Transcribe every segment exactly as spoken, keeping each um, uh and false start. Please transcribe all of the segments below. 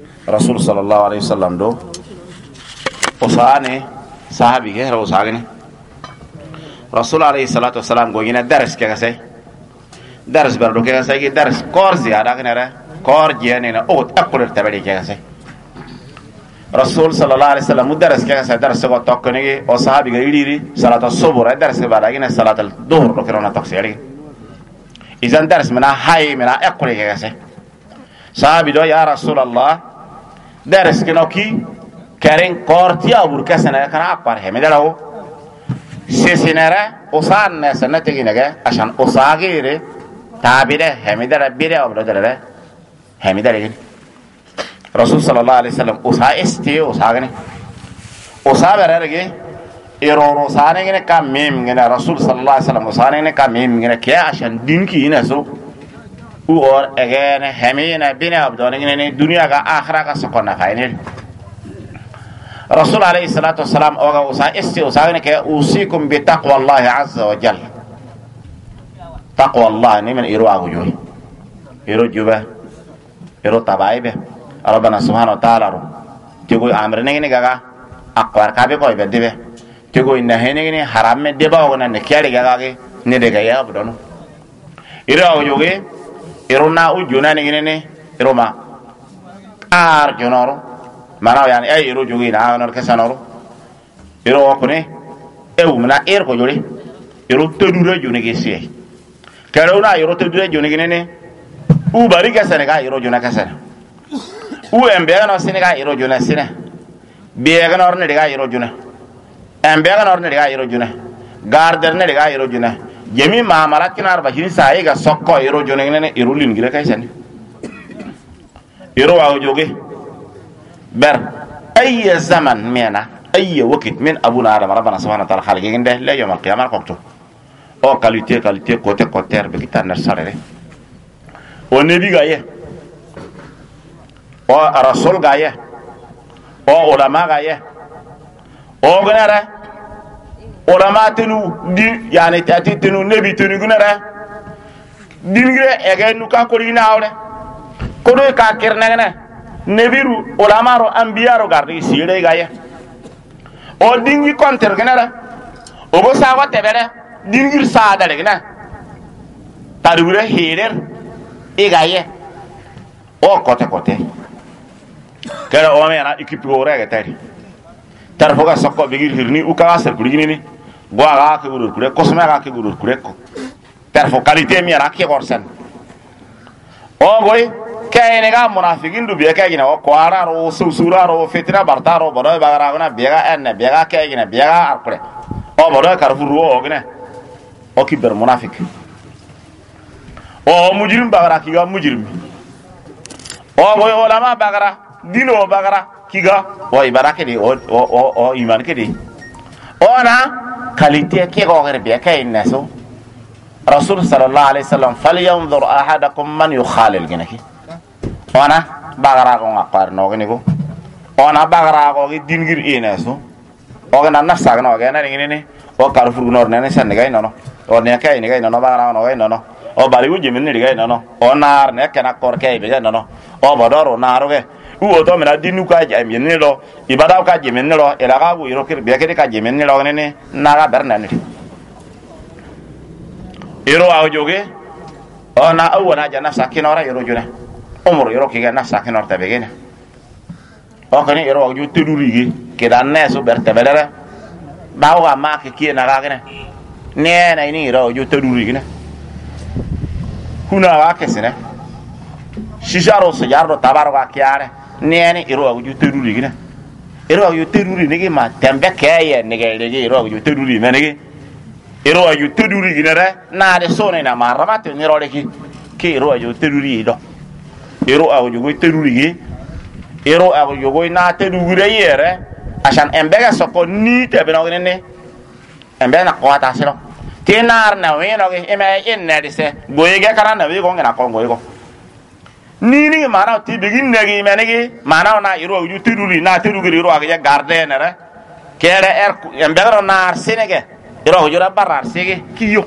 rasul sallallahu alaihi wasallam do osane sahabi ke ro sagane rasul alaihi salatu wasalam go ina dars ke gasay dars bar do ke gasay ki dars kor ziyada ke nara kor jene na ot akul tabali ke gasay rasul sallallahu alaihi wasallam dars ke gasay dars go tokkone ge o sahabi ga yidiri salatu subur dars ke bada ina salatul dhuhr do ke rona taksiri izan dars mana hay mana akul ke gasay sahabi do ya rasulullah dars ke noki karen korti abur kasana kana apar he medalo sesinara usan nasana teginaga ashan usagire tabire he medara bire obrodare he medare rasul sallallahu alaihi wasallam usa esti usagane usaberege ero rosane ngene kamim ngene rasul sallallahu alaihi wasallam usane ngene kamim ngene kya ashan dinki ina so u or egene hemina bine obdone ngene dunia ga akhira ga sokona fainil rasul alaihi salatu wassalam oga usa esti usagane ke usikum bi taqwallahi azza wa jalla taqwallah ni men iro agujo iro juba iro tabaibe rabbana subhanahu wa ta'ala ro tego amre ne gaga akwar kabe ko be debe tego inna hene ne haram me deba ogona ne kiyari gaga ge ne de ga ya budono iro agujo ge iro na ujuna ne ne iro ma ar jonoro mana yani ay iro jogi na onor kesanoro iro okune e umna er ko jori iro tedure joni gesi kero na iro tedure joni gene u bari kesane ga iro jona kesane u embe na sene ga iro jona sene be ga nor ne ga iro jona embe ga nor ne ga iro jona garder ne ga iro jona jemi ma marat kinar ba hin sai ga sokko iro jona gene iro lin gire kaysane iro wa jogi ber أي زمن منا أي وقت من أبونا آدم ربنا سبحانه وتعالى خالق عنده لا يوم القيامة قبته أو كاليتي كاليتي كوتي كوتير بكتار نرسله والنبي جايه أو الرسول جايه أو علماء جايه أو غنره علماء تنو دي يعني تأتي تنو نبي تنو غنره دين غير أجن نوكا كورينا أوله كوري كاكير نغنه nebiru ulamaro anbiyaro gardi sire gaye o dingi konter genara o bo sawa tebere dingir saada le gena tarure hirer e gaye o kote kote kera o mena equipe o rega tari tar foga sokko bigir hirni u kawa ser kurigini ni bo aga ke gurur kure kosma aga ke gurur kure ko tar fo qualité mi ara ke gorsan o boy kayne ga munafiqin du biya kayina o kwara ro susura ro fitna barta ro bodo bagara gona biya en biya kayina biya arpre o bodo karfuru o gene o kiber munafiq o mujrim bagara kiga mujrim o boy ulama bagara dino bagara kiga o ibarake di o o o iman ke di ona qualité ke go gere biya kayina so rasul sallallahu alaihi wasallam falyanzur ahadakum man yukhalil genaki ona bagara ko ngapar no gene ko ona bagara ko dingir ineso o gana nafsa no gana ngene ne o karfur gnor ne sen gay nono o ne kay ne gay nono bagara no gay nono o bari wuje min ne gay nono o nar ne kana kor kay be nono o bodoro naro ge u o to mena dinu ka jam ne lo ibada ka jam ne lo ela ga bu iro kir be ke ka jam ne lo ne na ga berna ne iro aw joge ona awona jana sakinora iro juna umur iro kiga nafsa kinor tabegena o kani iro waju tudurigi kidan nesu bertebelere bawa ma ke ki na gagene ne na ini iro waju tudurigi ne kuna wa kesene shijaro sejaro tabaro ga kiare ne ne iro waju tudurigi ne iro waju tuduri ne ma tembe keye ne ge ge iro waju tuduri ne ne iro waju tudurigi ne re na de sone na marama te ne ro de ki ki iro waju tuduri do ero aw jogoy teruri ero aw jogoy na teruri yere asan embega soko ni te be no ne embe na ko ata sero tenar na we no ge eme en na dise boyege kara na we ko ngena ko ngoy ko ni ni mara ti begin ne ge me ne ge mana na ero aw ju teruri na teruri ero aw ge garden re kere er embega na arsenege ero aw jora barar sege kiyo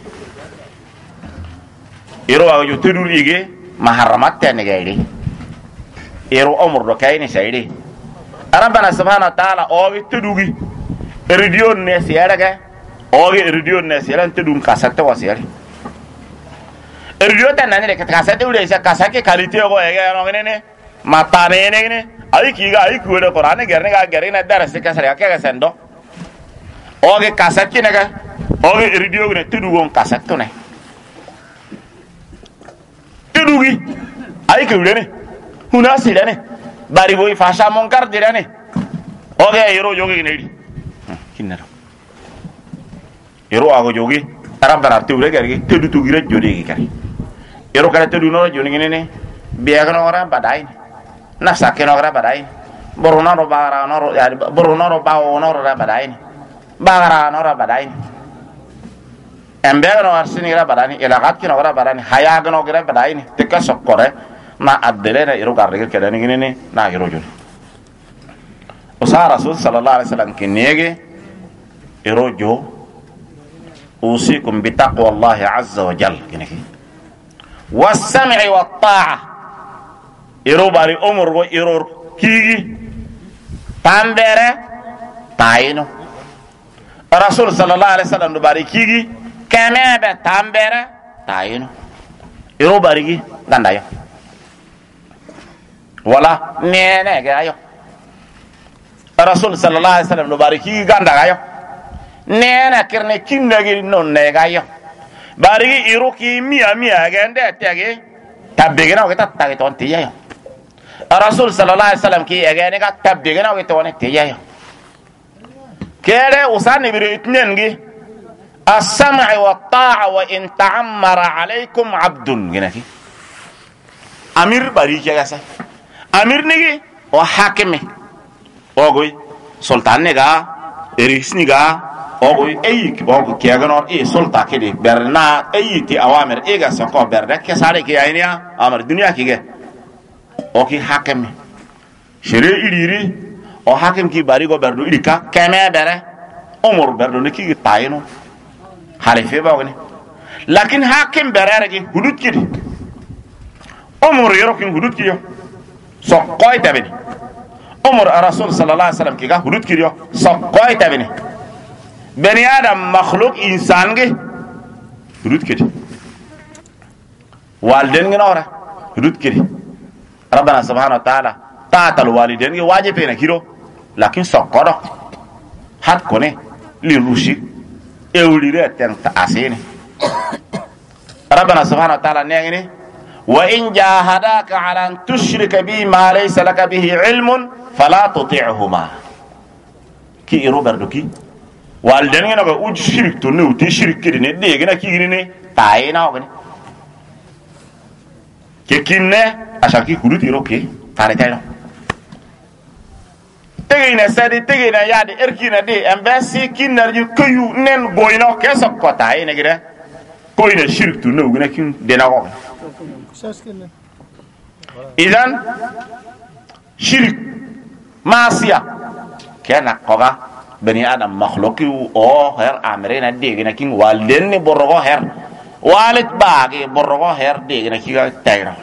ero aw ju teruri ge maharamat te ne gairi ero umur do kayni sayri rabbana subhanahu wa ta'ala o tudugi ridion ne siyaraga o ridion ne siyaran tudum kasata wasiyari ridion tan nane ke kasata ule sa kasake kalite go ega no ne matane ne ne ay kiga ay kuwe qur'an gerne ga gerne na darase kasare ka sendo o ge kasake ne ga o ge ridion ne tudugon kasata ne tudugi ay kuwe ne huna silane bari boy fasha monkar dirane o ge yero jogi ne di kinaro yero ago jogi rabbana tuure gargi tedu tugira jodi gi kari yero kala tedu no joni ngene ne biya no ora badai na sakke no ora badai borona ro bara no ro ya borona ro bawo no ro badai bara no ro badai embe no arsini ra badani ila gat ki no ora badani haya no gra badai te ka sokkore na addere na yero gargi kedani ngene ne na yero jodi o sa rasul sallallahu alaihi wasallam kinege irojo usikum bi taqwallahi azza wa jalla kineki was-sam'i wat-ta'a iro bari umur go iro kigi tambere tayino rasul sallallahu alaihi wasallam do bari kigi kemebe tambere tayino iro bari gi gandayo wala nene ga ayo rasul sallallahu alaihi wasallam do bari kigi gandayo nena kirne kinnagi non negayo bari iruki miya miya gende tege tabbegena ko tattagi ton tiyayo rasul sallallahu alaihi wasallam ki egene ga tabbegena ko ton tiyayo kere usani biri itnengi as-sam'i wat-ta'a wa in ta'ammara alaykum 'abdun ginaki amir bari kega sa amir nigi o hakimi ogoy sultan nega erisni ga ogoy eyik bogo kiaganor e sulta kedi berna eyiti awamir ega sako berde kesare ki aynia amar dunya kige oki hakimi shere iriri o hakim ki bari go berdo irika keme bere umur berdo ne ki tayino halife bawni lakin hakim berere ki hudud kidi umur yorokin hudud kiyo so koy tabini umur rasul sallallahu alaihi wasallam ki ga hudud kiyo so koy tabini bani adam makhluk insan ge hudud kidi walden ge nora hudud kidi rabbana subhanahu wa ta'ala ta'atal walidain ge wajibe na kiro lakin sokodo hat kone li rushi ewlire ten ta asini rabbana subhanahu wa ta'ala ne wa in jahadaka ala an tushrika bi ma laysa laka bihi ilmun fala tuti'huma ki iro barduki walden ngena ko uj shirik to ne uti shirik kidi ne de gena kigini ne tayina ogni ke kinne ashaki kuduti roke tare tayno tegina sadi tegina yadi erkina de embasi kinnar ju kayu nen boyno keso ko tayina gida ko ina shirik to ne gena kin de na ko idan shirik maasiya kena koga bani adam makhluki o her amrena degina king walden ni borgo her walit baage borgo her degina kiga tayra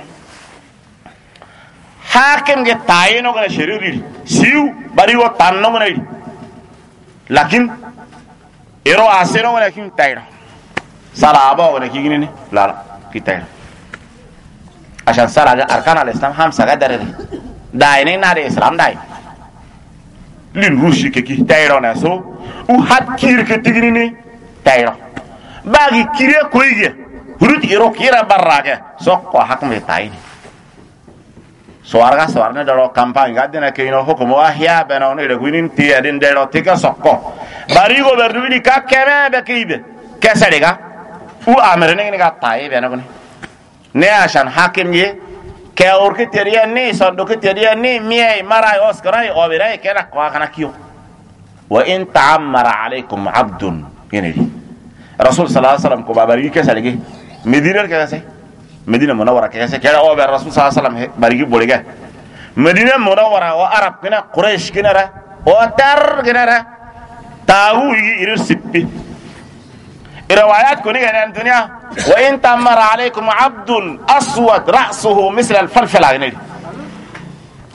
hakim ge tayino gana sheriri siu bari wo tanno gana lakin ero aseno gana king tayra salaba gana kigini ni la kitayra ashan sala arkan al islam ham saga darere dayne na de islam dai lin rushi ke ki tayro na so u hat kir ke tigini ni tayro bagi kire ko yige hurut iro kira barraga so ko hakme tayni so arga so arne daro campagne gadena ke ino hukumu ahya bana no ire guinin ti adin dero tika sokko bari go berdu di kakkeme be kibe kesadega u amrene ni ga tay bana ko ne ashan hakim ye ke orke teria ni sondo ke teria ni miei marai oskarai obirai kena kwa kana kiyo wa in ta'ammara alaykum 'abdun yani rasul sallallahu alaihi wasallam ko babari ke salege medina ke sai medina munawwara ke sai kera o be rasul sallallahu alaihi wasallam bari bolega medina munawwara o arab kena quraish kena ra o tar kena ra tawu irir sippi riwayat ko ni ganan dunya wa in tamara alaykum 'abdun aswad ra'suhu misla al-falfala yani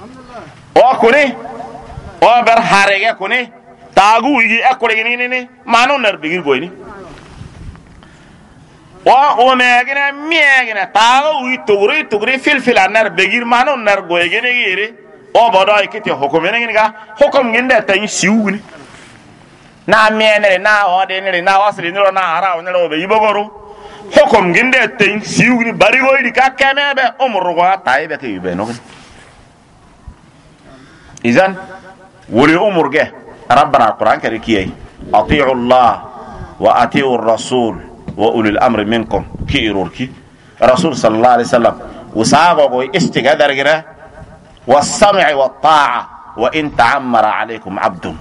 o kuni o ber harege kuni tagu yi akore ni ni manu nar bigir goyni o o megina megina tagu yi tugri tugri fil fil anar bigir manu nar goyene yire o bodo ikiti hukumene ngiga hukum nginde tan siwuni na menere na o de ne na wasri ni na ara o ne lo be yibogoro hukum nginde tan siwuni bari goydi ka kemebe umru go taybe ke yube no izan wuri umur ge rabbana alquran kari kiyai ati'u allah wa ati'u ar-rasul wa ulil amri minkum ki irurki rasul sallallahu alaihi wasallam usago go istigadar gira was-sam'i wat-ta'a wa in ta'ammara alaykum 'abdun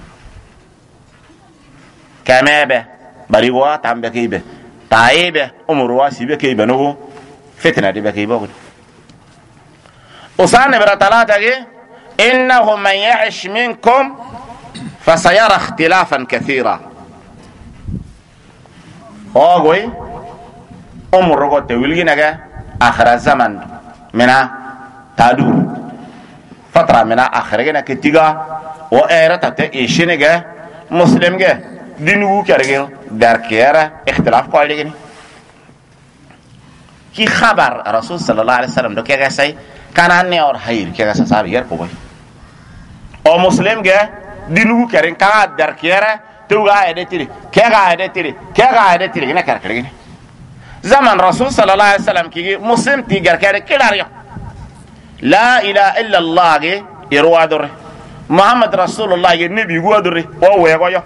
kamabe bari wa tambe kibe taibe umur wa sibe kibe no fitna de be kibe go usane bara talata ge إنه من يعش منكم فسيرى اختلافا كثيرا أوغوي أمر رغوت ويلغينغا آخر الزمن منا تادو فترة منا آخرغينا كتيغا وإيرتا تيشينغا مسلمغا دينو كارغيل داركيرا اختلاف قواليغيني كي خبر رسول صلى الله عليه وسلم دو كيغا سي كان أني أور خير كيغا سابي يركوبي o muslim ge dinu karen ka dar kera tu ga ede tiri ke ga ede tiri ke ga ede tiri na kar kare zaman rasul sallallahu alaihi wasallam ki muslim ti gar kare kilariyo la ilaha illa allah ge irwadur muhammad rasulullah ge nabi godure o we go yo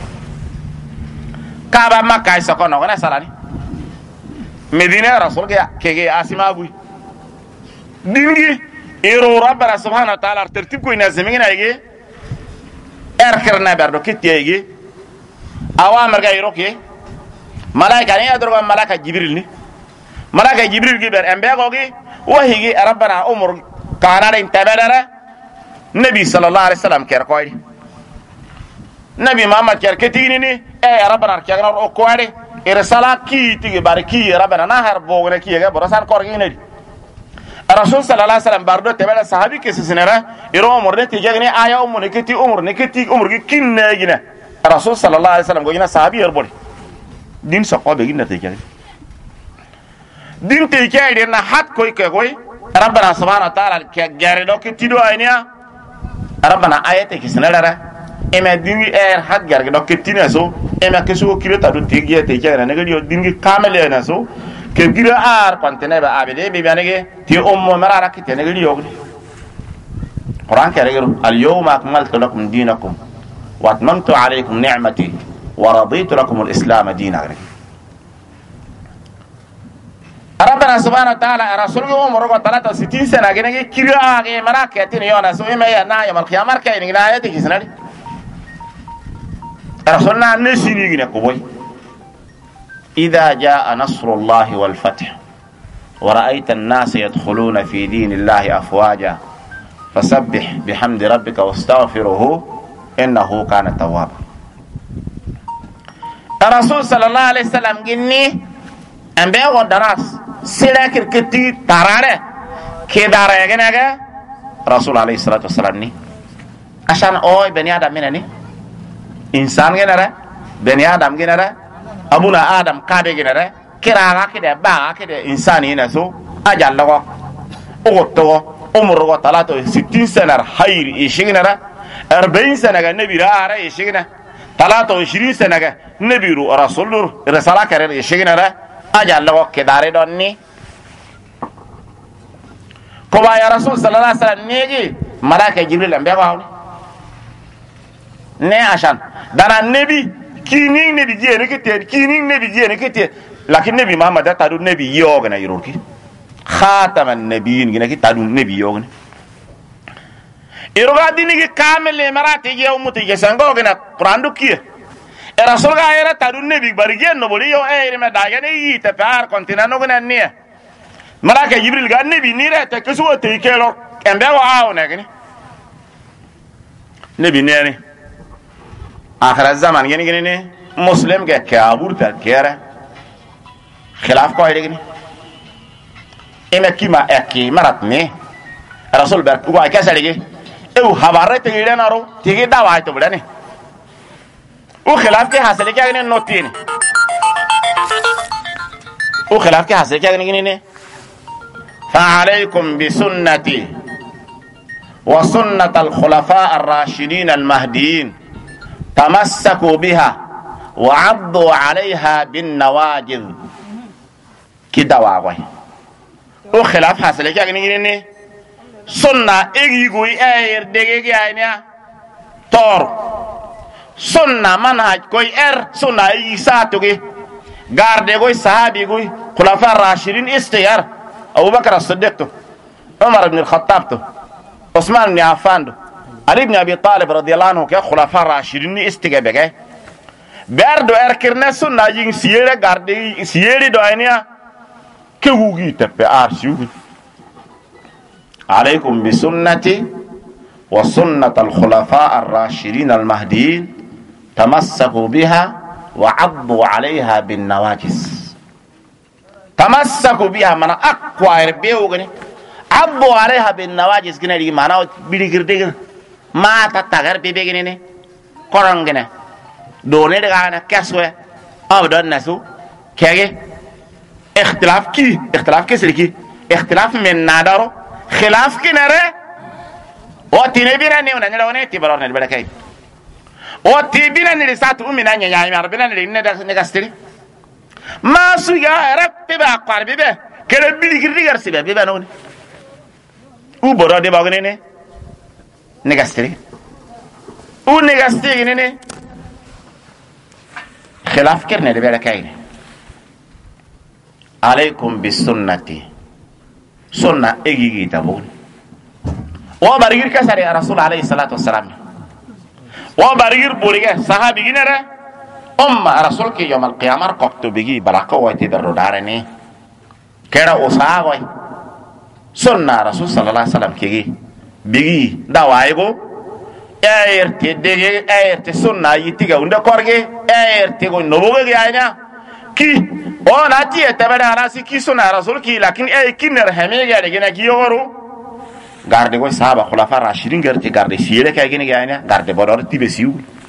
ka ba makka isa kono na salani medina rasul ge ke ge asima bu dingi iro rabbana subhanahu wa ta'ala tertib ko ina zemina yige erkerna berdo kitiyege awamar ga iro ke malaika ni adro malaika jibril ni malaika jibril gi ber embe go gi wahigi rabbana umur kanara intabara nabi sallallahu alaihi wasallam ker koy nabi muhammad ker ketini ni e rabbana ker o koade irsala ki tigi barki rabbana na har bo ne ki ga borasan korgi ne rasul sallallahu alaihi wasallam bardo tebela sahabi ke sinera iro umur ne tijagni aya umur ne kiti umur ne kiti umur gi kinne gina rasul sallallahu alaihi wasallam go gina sahabi yerbori din so ko be gina tijagni din te kayde na hat koy ke koy rabbana subhanahu wa ta'ala ke gare do kiti do aynia rabbana ayate ke sinera ema dingi er hat garge do kiti ne so ema ke so kireta do tigiye te kayna ne gadi dingi kamele na so ke gira ar kontene ba abede be banege ti ummu marara kitene gari yogni quran kare garo al yawma akmaltu lakum dinakum wa atmamtu alaykum ni'mati wa raditu lakum al islam dinan rabbana subhanahu wa ta'ala rasul umru ko talata sittin sana gene kira ge maraka tin yona so ime ya na yamal qiyamar kay ni na ayati kisnadi rasulna nesini gine ko boy إذا جاء نصر الله والفتح ورأيت الناس يدخلون في دين الله أفواجا فسبح بحمد ربك واستغفره إنه كان توابا الرسول صلى الله عليه وسلم قلني أنبياء ودراس سلاكر كتي ترارة كدارة يغنى رسول عليه الصلاة والسلام ني عشان أوي بني آدم منني إنسان غنى بني آدم غنى abuna adam kade ginere kira kide ba kide insani na so ajal lago ogoto umru go talato sittin sanar hayr ishignara arba'in sana ga nabi ra ishigna talato ishirin sana ga nabi ru rasulur risala kare ishignara ajal lago kidare donni ko ba ya rasul sallallahu alaihi wasallam negi malaika jibril ambe ko ne ashan dana nabi kini nabi je ne kete kini nabi je ne kete lakin nabi muhammad ta du nabi yoga na yurki khataman nabiyyin gina ki tadu nabi yoga iroga dini ki kamele marati je umuti je sango gina qur'an ki e rasul ga era tadu nabi bari je no boli yo e me daga ne yi te par kontina no gina ne malaka jibril ga nabi ni re te kesu te kelo embe wa aw ne gini nabi ne ne آخر الزمان يعني كني مسلم كه كابور تكيره خلاف كويس كني إما كيما أكي مرات مي رسول بركوا كسر ليه ew habare te gire naro tigi dawa to bulani o khilaf ke hasale ke agene notini o khilaf ke hasale ke agene ne fa alaykum bi sunnati wa sunnat al khulafa ar rashidin al mahdiyyin tamassaku biha wa 'addu 'alayha bin nawajid kidawa way o khilaf hasale ke agene ne sunna egi goy er dege gaynya tor sunna manhaj koy er sunna isa toge garde goy sahabi goy khulafa rashidin istiyar Abu Bakr as-Siddiq to Umar ibn al-Khattab to Uthman ibn Affan to Ali ibn Abi Talib radiyallahu anhu ke khulafa rashidin istigabe ke berdo er kirne sunna yin siyere garde siyeri do aynya ke wugi teppe arsiu عليكم بسنتي وسنة الخلفاء الراشدين المهديين تمسكوا بها وعضوا عليها بالنواجس تمسكوا بها من أقوى ربيو عضوا عليها بالنواجس كنا دي معنا بيدير دير ما تتغير بيبي كنا كورن كنا دوني دعانا كسوة أبدون نسو كيه اختلاف كي اختلاف كي سلكي اختلاف من نادرو خلاف كنره وتنبينا نيونا نلونه تبررنا البركاي وتبينا نلسات أمنا نيا يا ربنا نلنا نغستري ما سويا رب بقى قارب بقى كده بيلي كده يرسي بقى بقى نون وبرا ده بعدين نه نغستري ونغستري نه خلاف كرنا البركاي عليكم بالسنة سنة إيجي تبون وبرجير كسر يا رسول عليه الصلاة والسلام وبرجير بورجة صحابي جنرة أم رسولك يوم القيامة قط بيجي بلاقة ويتدرر دارني كرا أساعوي سنة رسول صلى الله عليه وسلم كيجي بيجي دوايبو أير تدري أير تسنة يتيجا وندا كورجي أير تيجو نبوغي يعني كي o na ti etabara arasi ki suna rasul ki lakin e kinner hame ga de gena ki yoro garde go sahaba khulafa rashidin garde garde sire ka gena ga ina garde bodor tibe siu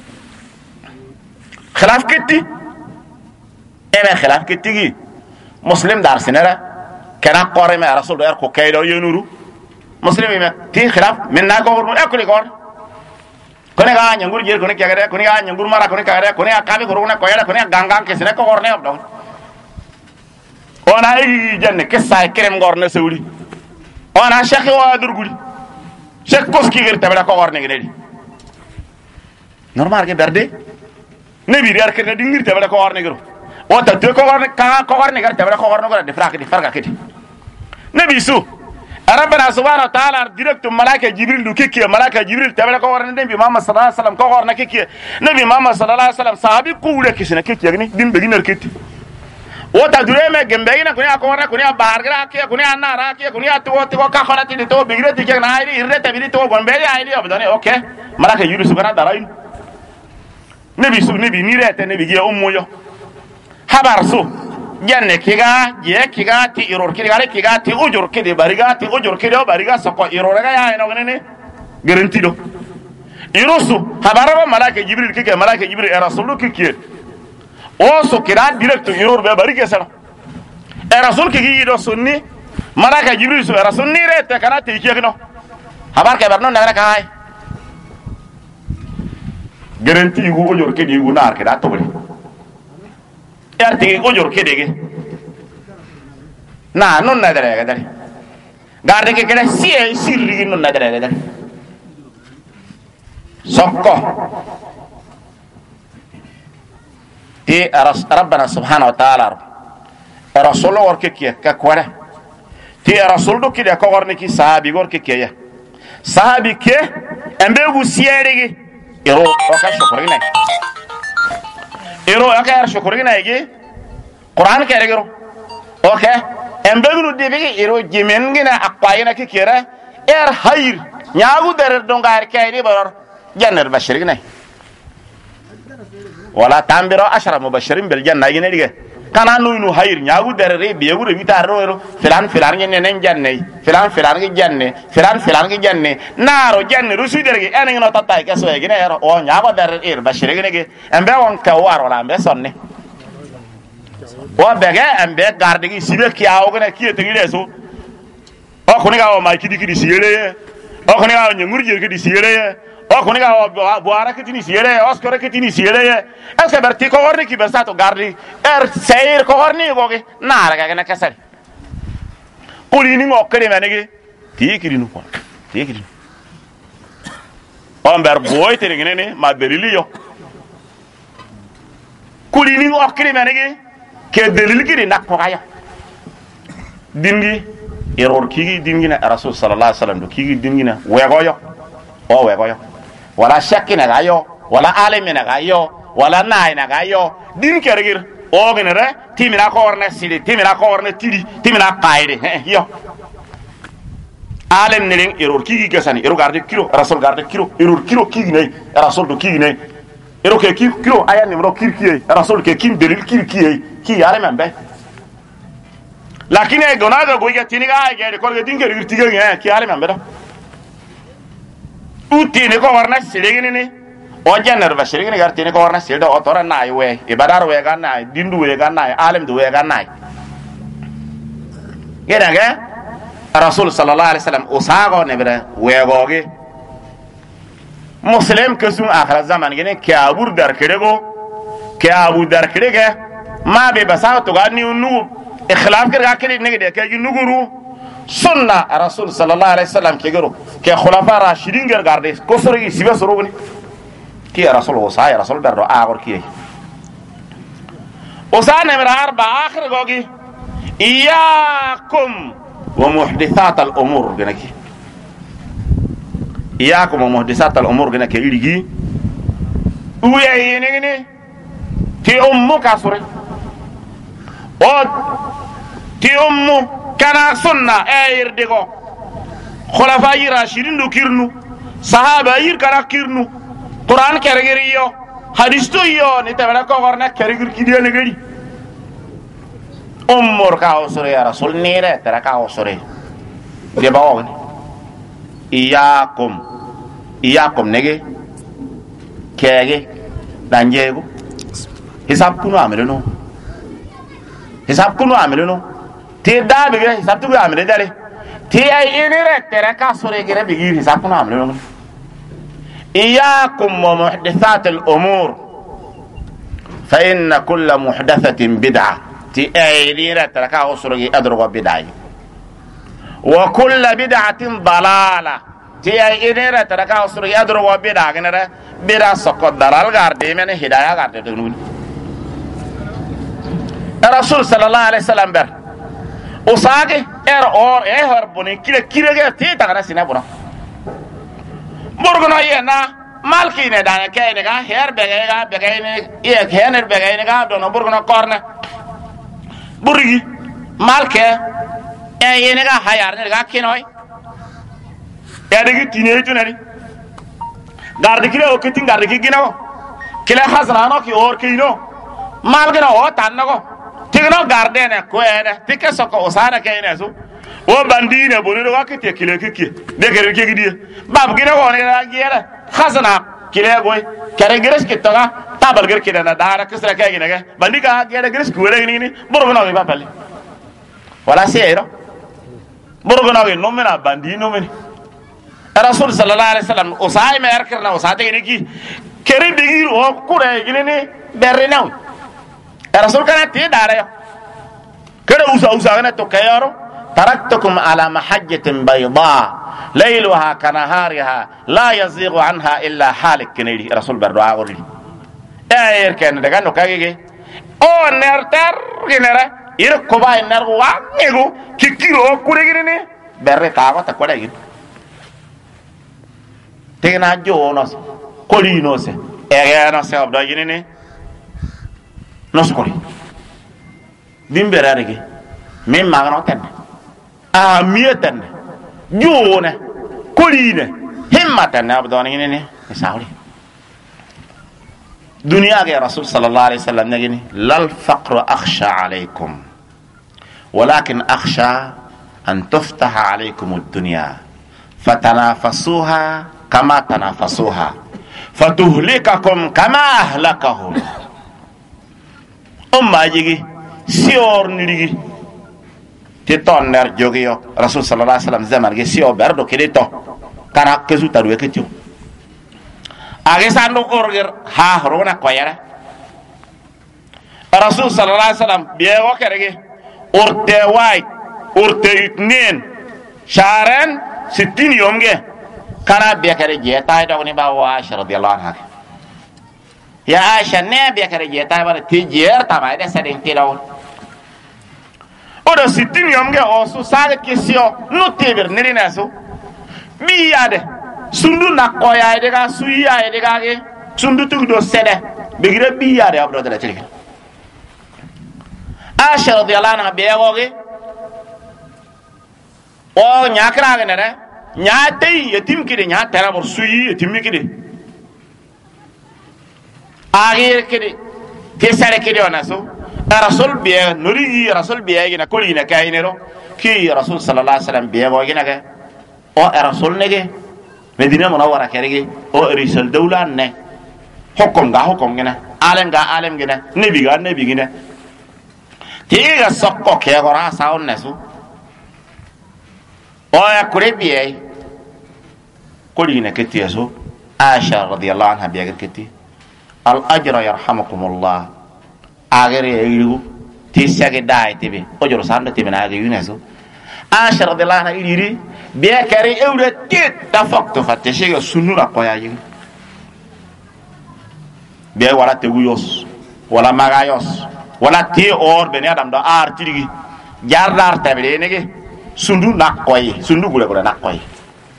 khilaf kitti e me khilaf kitti gi muslim dar sinara kana qore me rasul er ko kaydo yonuru muslim me ti khilaf min na ko gorno e ko ni gor kone ga nyangur jer kone kya gare kone ga nyangur mara kone kare kone akabi koruna ko yara kone gangang kesine ko gorne abdon ona yi janne kessa kerem gorne sewli ona shekhi wa durguli shek koski gir tabela ko gorne ngedi normal ke berde ne bi yar kene dingir tabela ko gorne giro o ta to ko gorne ka ko gorne gar tabela ko gorne ko de fraka di farka kiti ne bi su rabbana subhanahu wa ta'ala direct malaika jibril du kiki malaika jibril tabela ko gorne nabi muhammad sallallahu alaihi wasallam ko gorne kiki nabi muhammad sallallahu alaihi wasallam sahabi kuule kisina kiki yagni dim be ginar kiti wota dureme gembeyina kunya korna kunya bargra ke kunya nara ke kunya to to ka khona ti to bigre ti ke na iri irre tabiri to gombeli ayri abdane okay malaka yuru subhana darai nabi su nabi ni rete nabi ge ummu yo habar su janne kiga je kiga ti iror kiga re kiga ti ujur kidi bariga ti ujur kido bariga sako iror ga ya ino ngene garanti do irusu habara malaka jibril ke malaka jibril e rasulu ke o so kira direct yurur be bari kesana e rasul ke gi do sunni malaka jibril so rasul ni rete kana te ki no habar ke barno na ka hay garanti gu ojor ke di gu nar ke da to bari er ti ojor ke dege na non na dare ga dare garde ke kala si e sirri non na dare ga dare sokko ti rabbana subhanahu wa ta'ala rasul worke ki ka kwara ti rasul do ki de ko worne ki sahabi worke ki ya sahabi ke embe gu sierigi ero o ka shukuri na ero o ka shukuri na gi qur'an ke regero okay embe gu de bi ero jimen ngina akwayina ki kira er hayr nyaagu der dongar kayri bor jannar bashir na ولا تعمروا عشرة مبشرين بالجنة يجي kana no inu hayir nyaagu derere biegu re bitaro filan filan ngene nen janne filan filan ngi janne filan filan ngi janne naro janne rusu derge enen no tatai keso e gine ero o nyaago derere ir bashire gine ge embe won ka waro la embe sonne o bege embe garde gi sibe kiawo gine kiete gine so o kuni ga o mai kidi kidi siyele o kuni ga nyungur je kidi siyele o kuni ga o boara kidi siyele o skore kidi siyele es ke berti ko orni ki bersato gardi er seir ko orni goge nara ga gine kesari kuli ni ngo kede menege ti kidi nu ko ti kidi on ber boy tere gine ne ma berili yo kuli ni ngo kede menege ke delil kidi nak ko kaya dingi error kigi dingina rasul sallallahu alaihi wasallam do kigi dingina wego yo o wego yo wala shakina ga yo wala alimina ga yo wala naina ga yo din kergir o genere timina ko orne sidi timina ko orne tidi timina qaide yo alim niling error kigi gasani error garde kilo rasul garde kilo error kilo kigi nei rasul do kigi nei error ke kilo aya nimro kirki rasul ke kin delil kirki ki alim be lakini e gonaga goiga tiniga e gede korge dinge irtige nge ki ale membe do utine ko warna silegini ni o jenner ba silegini gar tine ko warna sildo o tora nay we e badar we ga nay dindu we ga nay alim du we ga nay geda ge rasul sallallahu alaihi wasallam usago ne bere we goge muslim kesun akhir zaman gene ki abur dar kedego ki abur dar kedege ma be basaw to ga ni nu اخلاف كر اكل نگه كي نغورو سنة رسول صلى الله عليه وسلم كيغرو كي خلفاء راشدين غير غارديس كسري سيبه سروغني كي رسول وصاي رسول برو اغور كي وصان نمبر أربعة اخر غوغي اياكم ومحدثات الامور غنكي اياكم ومحدثات الامور غنكي يلغي ويا ينغني تي امك اسوري o ti ummu kana sunna ayir digo khulafa yirashidin do kirnu sahaba yir kana kirnu qur'an kergeri yo hadis to yo ni tabara ko gorna kergir kidiyo ne gari ummur ka osore ya rasul nire tara ka osore de bawon iyakum iyakum nege kege danjego hisab kuno amreno hisab kuno amreno ti dabe ge hisab tu amre dale ti ay inire tere ka sore gere bigi hisab kuno amreno iyakum wa muhdathat al umur fa inna kull muhdathatin bid'ah ti ay inire tere ka sore ge adrugo bid'ah wa kull bid'atin dalala ti ay inire tere ka sore ge adrugo bid'ah genere bid'ah sokko dalal garde men hidayah garde dunu rasul sallallahu alaihi wasallam ber usage er or e har boni kire kire ge ti tagana sina bona burgono yena malki ne dana ke ne ga her be ga be ga ne ye hener be ga ne ga dono burgono korne burgi malke e yene ga hayar ne ga kinoy e de gi tine tu ne garde kire o kitin garde gi gino kile hasana no ki or kino mal gino o tanno tigno gardene ko ene tike soko osana ke ene su o bandine boniro wakati kile kike de kere kike gidi bab gine ko ne giere khazana kile goy kere gires kitoga tabal ger kidana dara kisra ke gine ge bandika giere gires kuere ni ni borgono ba pale wala sero borgono ge no mena bandino men rasul sallallahu alaihi wasallam osai me erkerna osate gine ki kere digir o kure gine ni berrenaw rasul kana ti dara كده وسا وسا أنا تكيرو تركتكم على محجة بيضاء ليلها كنهارها لا يزيغ عنها إلا حالك كنيدي رسول بردعاء أوري إيه كان ده كانوا كاجي أو نرتر كنرة يركبا النار وانيغو كيكيرو كوريجيني بري كاغو تكودا تينا جونوس كولينوس إيه أنا سأبدأ جيني نسكولي dimberarege min magano tenne a mietenne jone koline himmatenne abdoni ni ni sawri dunia ga rasul sallallahu alaihi wasallam nagini lal faqru akhsha alaykum walakin akhsha an tuftaha alaykum ad-dunya fatanafasuha kama tanafasuha fatuhlikakum kama ahlakahum umma jigi sior nirigi ti tonner jogi yo rasul sallallahu alaihi wasallam zaman ge sior berdo kedeto kana kesu taru eketio age sando orger ha rona koyara rasul sallallahu alaihi wasallam biye wo kerege urte wai urte itnen sharen sittin yomge kana biya kare je tay dog ni ba wa Aisha radhiyallahu anha ya Aisha ne biya kare je tay ba ti jer ta ba de sadin ti daw odo sittin yomge o su sage kisio no teber ni na so bi yade sundu nakoya de ga suya de ga ge sundu tu do sede be gire bi yade abdo de tiri Aisha radhiyallahu anha biya go ge o nyakra ge ne nya tay yetim kide nya tera bor suyi yetim kide agir kide kesare kide ona so rasul biya nuri rasul biya gina koli na kainero ki rasul sallallahu alaihi wasallam biya go gina ge o rasul nege medina munawwara kerege o risal dawla ne hukum ga hukum gina alam ga alam gina nabi ga nabi gina tiga sokko ke go ra saun ne so o ya kurebiye قولنا كتي يسو عائشة رضي الله عنها بيقول كتي الأجر يرحمكم الله أجر يجيو تيسيا داي تبي أجر سانده تبي ناقي يونسو عائشة رضي الله عنها يجري بيكاري أولى تيت تفقت فتشيء سنورا قويا يجي بيه ولا تقوليوس ولا مغايوس ولا تي أور بني آدم دا آر تيجي جاردار تبي نيجي سندو ناقوي سندو بوله بوله ناقوي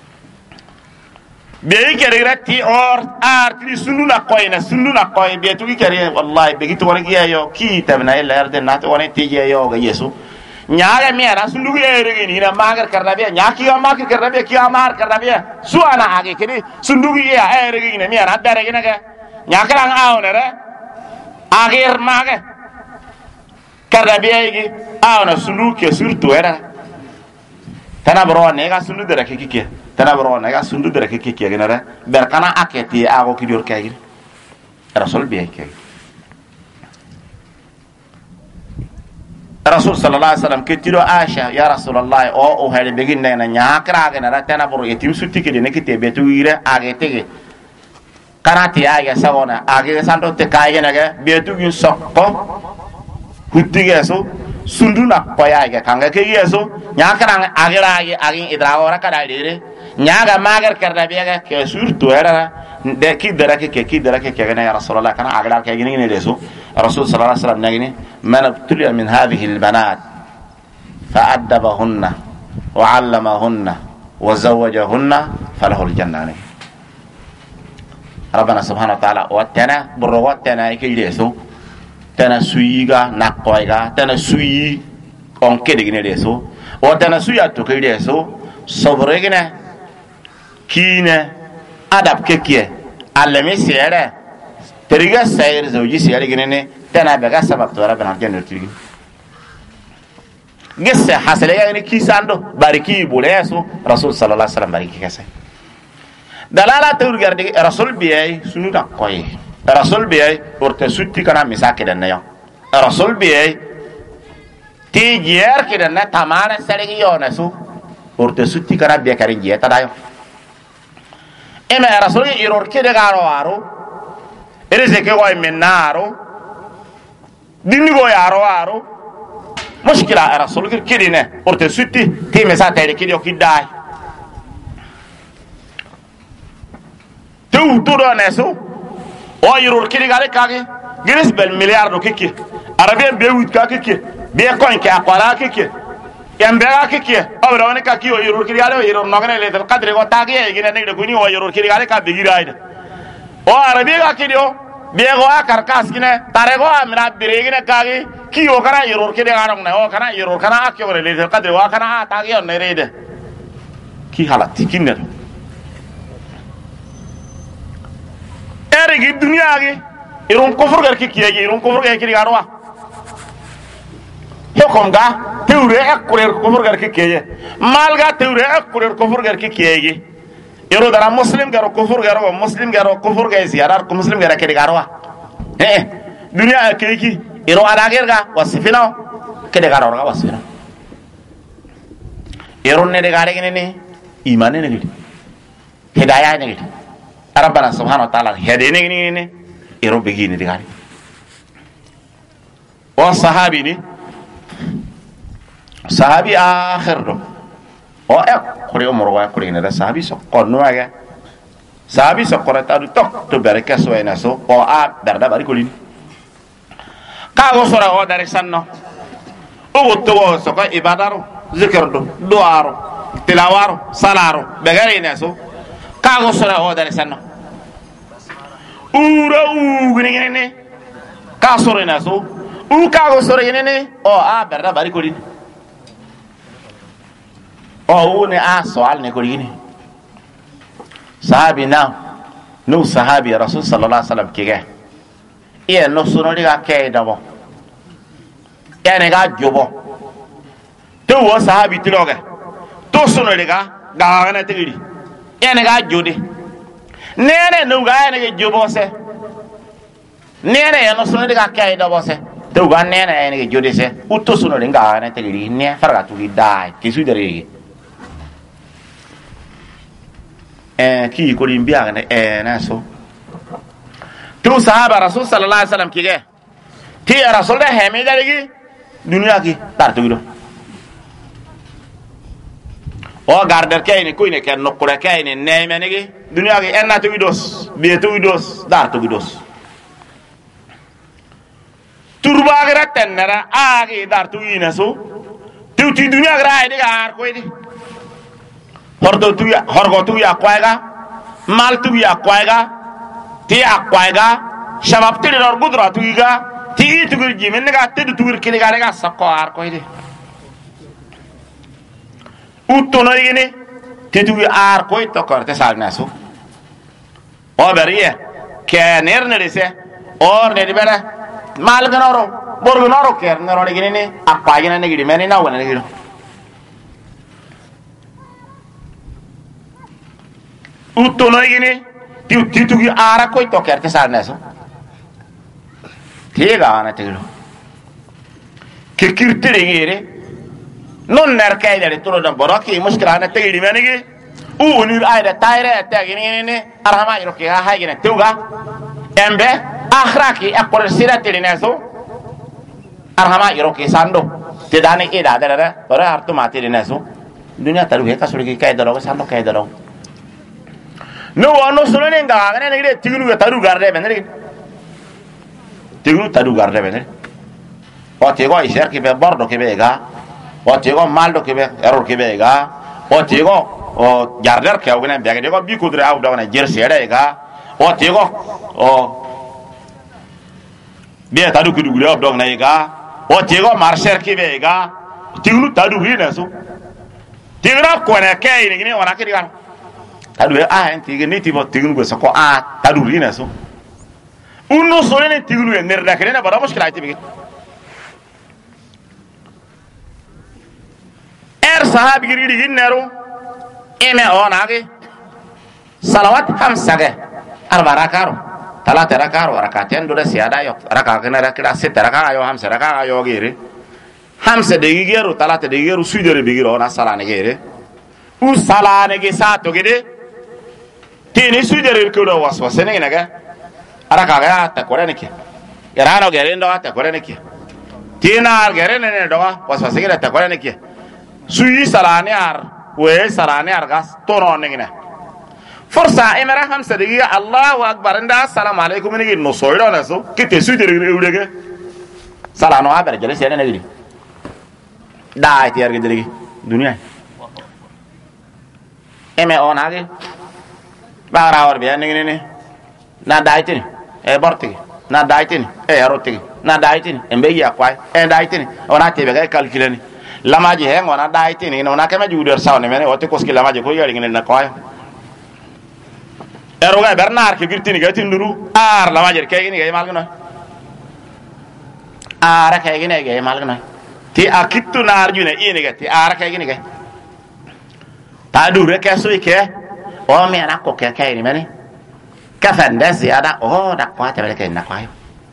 be kere ratti or arti sunu na koyna sunu na koy be tu kere wallahi be gitu woni yo ki tabna ila arde na to woni tije yo ga yesu nyaare mi ara sunu ge regi ni na magar karna be nyaki ga magar karna be ki amar karna be su ana age kedi sunu ge ya e regi ni mi ara dare ge na ga nyakra ang awne re agir mage karna be ge awna sunu ke surtu era tana bro ne ga sunu dere ke ke tana bro na ga sundu dere ke ke genere ber kana aketi ago ki dur kay rasul bi kay rasul sallallahu alaihi wasallam ke tiro Aisha ya rasulullah o o hale begin na nyakra genere tana bro etim sutti ke ne ke te betu ire agete ge kana ti aya sawona age santo te kay genere betu gin sokko hutige so sundu na koya ge kanga ke yeso nyakra agira age age idra ora kada dire nyaga magar karda biaga ke surtu era de ki dara ke ki dara ke ke ya rasulullah kana aglar ke gini ne deso rasul sallallahu alaihi wasallam nagini man abtuliya min hadhihi albanat fa adabahunna wa 'allamahunna wa zawwajahunna falahu aljanna rabbana subhanahu wa ta'ala wa tana burwa tana ke deso tana suyiga nakoiga tana suyi on ke de gini deso wa tana suya to ke deso sobregina kine adab kekie alami sere teriga sayr zawji sere gine tana baga sabab to rabbana jannar tigi gesse hasale ya ni kisando bariki buleso rasul sallallahu alaihi wasallam bariki kase dalala tur garde rasul biyay sunu da koy rasul biyay porte sutti kana misake den yo rasul biyay ti jer kidan na tamana sere yona su porte sutti kana be karin je tadayo ema rasul iror kede garo aro erese ke goy menaro dinni go yaro aro mushkila rasul kede ne porte sutti ti mesa tayre kede o kidai tu tu do neso o iror kede gare kage gres bel miliardo keke arabien be wit ka keke be koin ke akwara keke yambega keke awra woni ka kiyo iror kiri gale iror nogane le del qadre go tagi e gine ne guni o iror kiri gale ka bigiraide o arabi ga kidio be go akar kas gine tare go amna bire gine kagi kiyo kana iror kiri garong ne o kana iror kana akyo le del qadre wa kana tagi on ne rede ki halati kinne ere gi dunya gi irun kufur gar ki kiyegi irun kufur gar ki garwa hekom ga teure ek kurer kufur gar ki kiyege malga teure ek kurer kufur gar ki kiyegi iro dara muslim garo kufur garo muslim garo kufur ga ziyarar ko muslim gara ki garwa eh dunya kiyeki iro adager ga wasifina kede garo ga wasifina iro ne de gare ne imane ne gidi hidayah ne gidi rabbana subhanahu wa ta'ala hede ne ne iro begini de gare o sahabi ni sahabi akhir do o ek kore umur wa kore ne da sahabi so konno aga sahabi so kore ta du tok to bereke so ena so o a berda bari kolini ka go sora o dare sanno o to so ko ibadaru zikr do duaro tilawaro salaro begari ne so ka go sora o dare sanno ura u gine ne ka sora ne so u ka go sora ne o a berda bari kolini o ne a soal ne kolini sahabi na no sahabi rasul sallallahu alaihi wasallam kige e no sono liga ke dabo e ne ga jobo to wo sahabi tiloga to sono liga ga na tigiri e ne ga jode nene no ga ne ga jobo se nene e no sono liga ke dabo se to ga nene e ne ga jode se utto sono liga na tigiri ne farga tu li dai ki su dere eh ki ko limbia ne eh na so tu sahaba rasul sallallahu alaihi wasallam kige ti rasul da hemi daligi dunia ki tar to gido o garder kayni ko ne ken nokure kayni ne menigi dunia ki en na to gidos be to gidos dar to gidos turba gara tenera a ki dar to ina so tu ti dunia gara ai diga ko di hordo tu ya horgo tu ya kwaiga mal tu ya kwaiga ti akwaiga shabab ti lor gudra tu iga ti tu gir jimen ga te tu gir kini ga ga sakko ar ko ide utto no igene te tu ar ko to korte sal naso o beriye ke ner ne dese or ne dibere mal ganoro bor ganoro ke ne ro igene ne akwaiga ne gidi meni na wona ne gido utto no igene ti ti tu ara ko to kerte sal naso tiga ana teglo ke kirtere gere non ner kay dare to do boraki mushkila na tegli menigi u ni ayda tayre tegni ne arhama iro ke ha gene tuga embe akhraki akor sirati naso arhama iro ke sando te dane e da dare bara hartu mati naso dunia taru he ka suri kay daro sando kay daro no ono solo ne nga ne ne tiglu taru garde benere tiglu taru garde benere o tego i cerchi be bordo che bega o tego maldo che be error che bega o tego o garder che ogene bega tego bi kudre au dogna jersey ega o tego o bi taru kudu gure au dogna ega o tego marcher che bega tiglu taru rina so tigra ko ne kay ni ne wana ke diga tadu a enti ni tipo tiglu go so ko a tadu rina so uno solo ne tiglu e ner da krena bara mushkila ite bi er sahabi giri di nero eme onage salawat hamsa ge arba rakaro talata rakaro rakaten do da siada yo raka kana rakira sita raka yo hamsa raka yo gire hamsa de gigero talata de gigero suidere bigiro na salane gire u salane ge sato gide tini suidere ko do waswase ne naga araka ga ta korene ke yarano gere ndo ta korene ke tina gere ne do waswase ge ta korene ke sui salane ar we salane ar gas tono ne ne forsa emera hamsa de ga Allahu akbar nda assalamu alaikum ne no soiro na so kite suidere urege salano abar jele sene ne gidi dai ti erge dele dunia eme onage bara or be ne ne na daitini e bortigi na daitini e arotigi na daitini embe ya kwai e daitini ona tebe ga calculeni lamaji he ngona daitini no na kema juder sawne mene wote koski lamaji ko yari ngene na kwai eroga bernard ke girtini ga tinduru ar la majer ke gini ga malgno ara ke gini ga malgno ti akittu nar june ini ga ti ara ke gini ga ta dure ke so ke o me na ko ke ke ni mani ka fanda ziyada o da kwa ta ke na kwa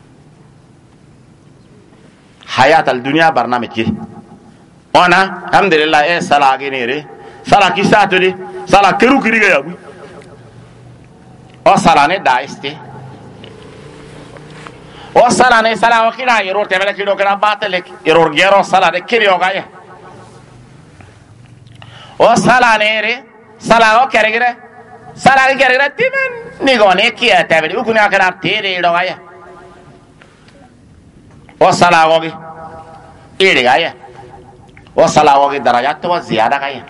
hayat al dunya barnamij ki ona alhamdulillah e sala gini re sala kisatu di sala keru kiri ga yabu o sala ne da isti o sala ne sala o kina yero te bele kido kana batele yero gero sala de kiri o gaye o sala ne re sala o kere gire sala ke kere gire timen ni go ne kiya te bele ukuni akara tere do gaye o sala o gi ire gaye o sala o gi darajat to ziyada gaye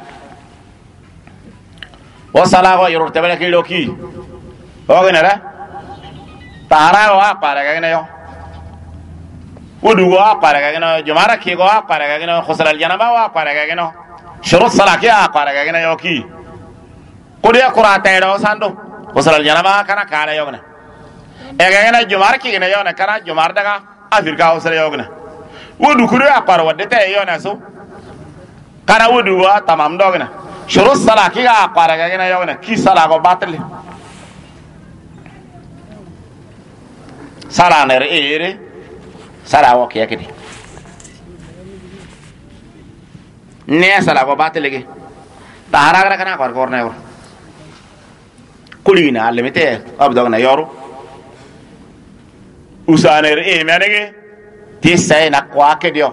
o sala o yero te bele kido ki o gine ra tara wa para ga gine yo wudu wa para ga gine jumara ki go wa para ga gine khusal al janaba wa para ga gine shurut sala ki wa para ga gine yo ki kodiya qurata do sando khusal al janaba kana kala yo gine e ga gine jumara ki gine yo na kana jumar daga afrika khusal yo gine wudu kuriya para wadde te yo na so kana wudu wa tamam do gine shurut sala ki ga para ga gine yo gine ki sala go batle sala ner ere sala wo ke kedi ne sala go batelege tahara gara kana kor kor na yor kulina lemete abdog na yoru usaner e menege tisay na kwa kedio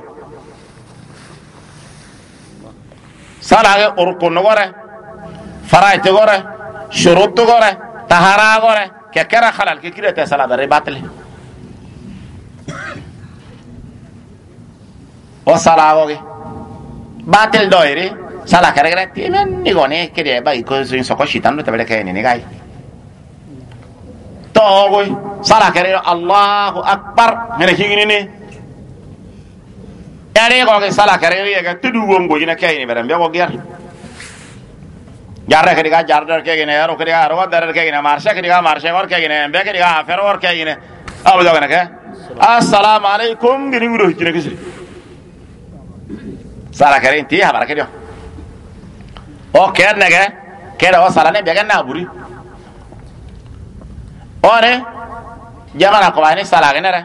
sala ge urkun gore farait gore shurut gore tahara gore ke kera khalal ke kirete sala bare batle o sala goge batel doire sala kare kare timen ni gone ke de bai ko so ko shitan no tabele ke ni gai to go sala kare Allahu akbar ngene ki ni ni yare goge sala kare ri ga tudu wongo ina ke ni beram be go ger jarre ke ga jarre ke ni yaro ke ga ro dar ke ni marsha ke ga marsha gor ke ni be ke ga fer gor ke ni abu do ke assalamu alaikum gini nguro hikine kisri sala kare inti ha barake dio o ker nege kera o sala ne bega na buri ore jamana ko bani sala genere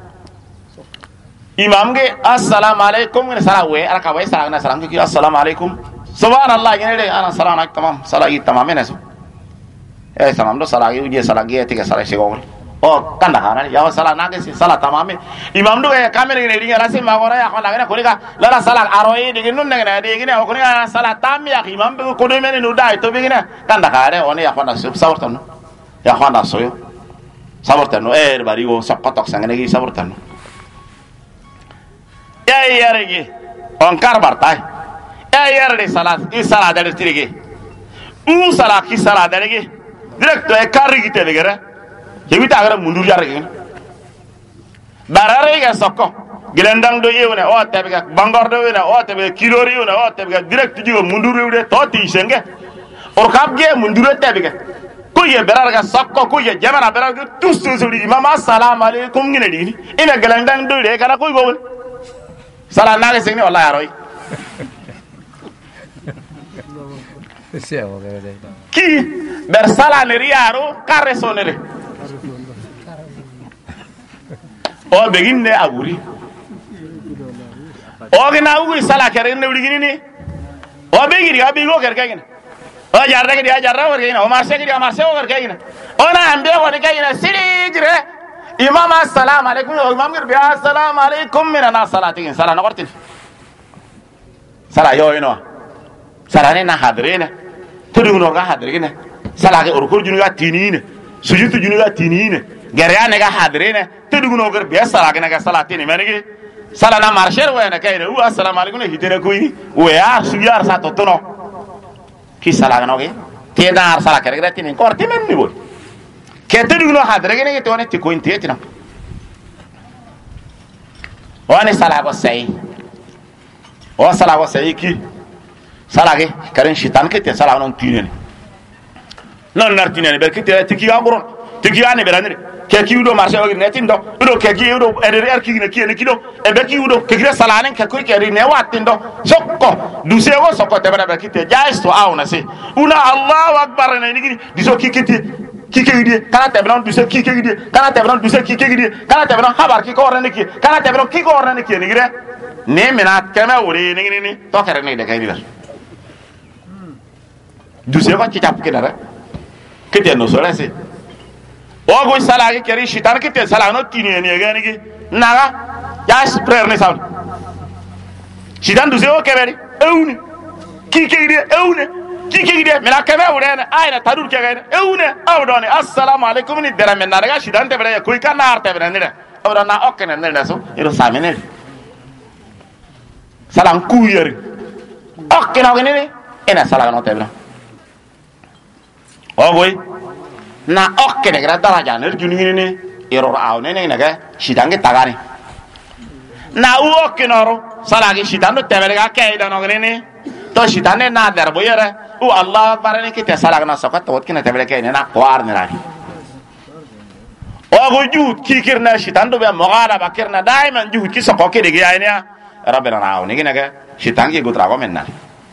imam ge assalamu alaikum ne sala we ala ka we sala na salam ki assalamu alaikum subhanallah genere ana salam alaikum tamam sala yi tamam ne so eh tamam do sala yi uje sala ge tiga sala sego o kanda kana ya sala nage si sala tamame imam do e kamera ne ringa rasi ma gora ya kala gena ko ga la sala aroi de nun ne na de gena ko ga sala tam ya imam be ko do mene no dai to be gena kanda kare oni ya kona sub sabortan ya kona soyo sabortan no er bari go sapatok sangene gi sabortan ya yare gi on kar bartai ya yare de sala i sala de tirige u sala ki sala de gi direct e karri gi te de gera jebita agara mundur jar gen barare ga sokko gelendang do yewne o tebga bangor do wena o tebga kilori wona o tebga direct jigo mundur rewde to ti senge or kabge mundur tebga ko ye berar ga sokko ko ye jamana berar ga tous tous imam assalamu alaikum ngine dini ina gelendang do de kana ko go sala nage sengni wallahi aroy ki ber sala ne riaro kare sonere o begin ne aguri o gina ugu sala kare ne wuri ni o begin ga bigo kare kagina o jarra ke dia jarra wor kagina o marse ke dia marse wor kagina ona ambe wor kagina siri jire imam assalamu alaikum o imam gir bi assalamu alaikum mina na salatin sala na qortin sala yo ino sala ne na hadrena tudu no ga hadrena sala ke urkur junu ga tinine sujudu junu ga tinine gariya ne ga hadrena tudu no gar bi sala ke na ga salatin menegi sala na marsher wa na kayre u assalamu alaikum hitere koyi o ya suyar sa to tono ki sala no ge te da sala ke ga tinin korti men ni bol ke tudu no hadrena ne to ne ti ko inte tina wani sala go sai o sala go sai ki sala ke karen shitan ke te sala non tinene non nartine be kite tiki ga buron tiki ane beranire ke ki udo marché wagi netin do udo ke ki udo eder er ki ne ki ne kido e be ki udo ke kire salanen ke ko ke ri ne watin do sokko du se wo sokko te bana be kite jais to awna se una allahu akbar ne ni di so ki kite ki ke gidi kana te bana du se ki ke gidi kana te bana du se ki ke gidi kana te bana habar ki ko rene ki kana te bana ki ko rene ki ni gire ne mena keme wuri ni ni ni to kere ne de kay ni ber du se ko ci tap ki dara kite no so rese o go sala ke keri shitan ke te sala no tini ne ga ni naga ya sprer ne saw shitan du se o keberi euni ki ke ide euni ki ke ide mena kebe urene ayna tadur ke ga euni awdoni assalamu alaikum ni dera men naga shitan te bere ko ka nar te bere ne awda na okene ne ne so iro samene salam ku yeri okene okene ne ena sala no te bere o goy na okke de grada raja ner juni ni error aw ne ne ga shidange tagani na u okke noro salagi shidando tebele ga kay da no ne to shidane na der boyere u allah akbar ne kite salag na sokat to kina tebele kay ne na kwar ne rani o go jut kikirna shidando be mogara bakirna daiman jut ki sokko ke de ga ne rabbana aw ne ga shidange go trago menna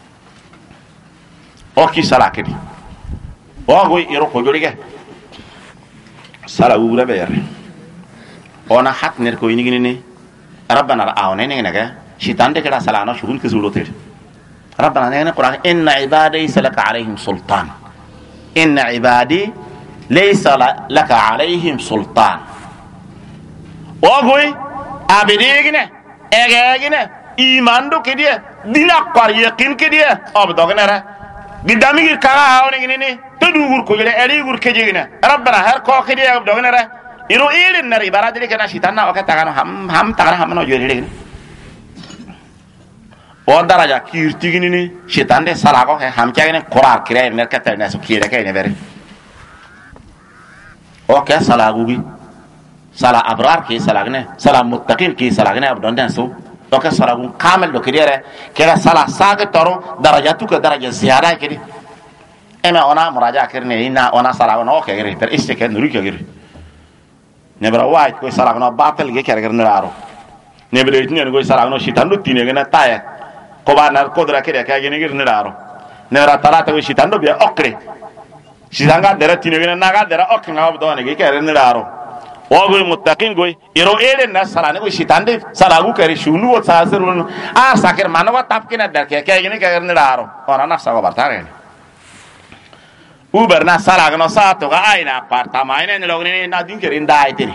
o ki salakedi o go iro ko jolige sala wura ber ona hat ner ko yini ni rabbana aawne ne ne ga shitan de kala sala no shugun ke zulo tel rabbana ne ne qur'an inna ibadi salaka alaihim sultan inna ibadi laysa laka alaihim sultan o goy abidigine egegine iman do kediye dina qar yaqin kediye obdogne ra gidami ka aawne ni tedugur ko jele eri gur kejegina rabbana har ko kedi ab dognere iro irin nari baradiri kana shitanna o ka tagano ham ham tagana ham no jere o daraja kirtigini ni shitande salago he ham kagene qorar kire ner ka tane so kire kay ne bere o ka salagu bi sala abrar ki salagne sala muttaqin ki salagne ab donden so o ka salagu kamel do kire kera sala saga toro darajatu ka daraja ziyada kedi ema ona muraja kirne ina ona sala no ke gere per istike nuri ke gere ne bra wa ko sala no batel ge kere gere aro ne bra itne go sala no shitando tine gena taye ko ba na ko dra kere ka gene gere aro ne ra talata go shitando be okre shitanga dera tine gena naga dera okre ngab do ne ge kere aro o go muttaqin go iro ere na sala ne go shitande sala go kere shunu o sa serun a sakir manwa tapkina der ke ke gene kere aro ona na sa go bartare uber na sala no sato ga aina apartama ine ne logni na din kerin dai tiri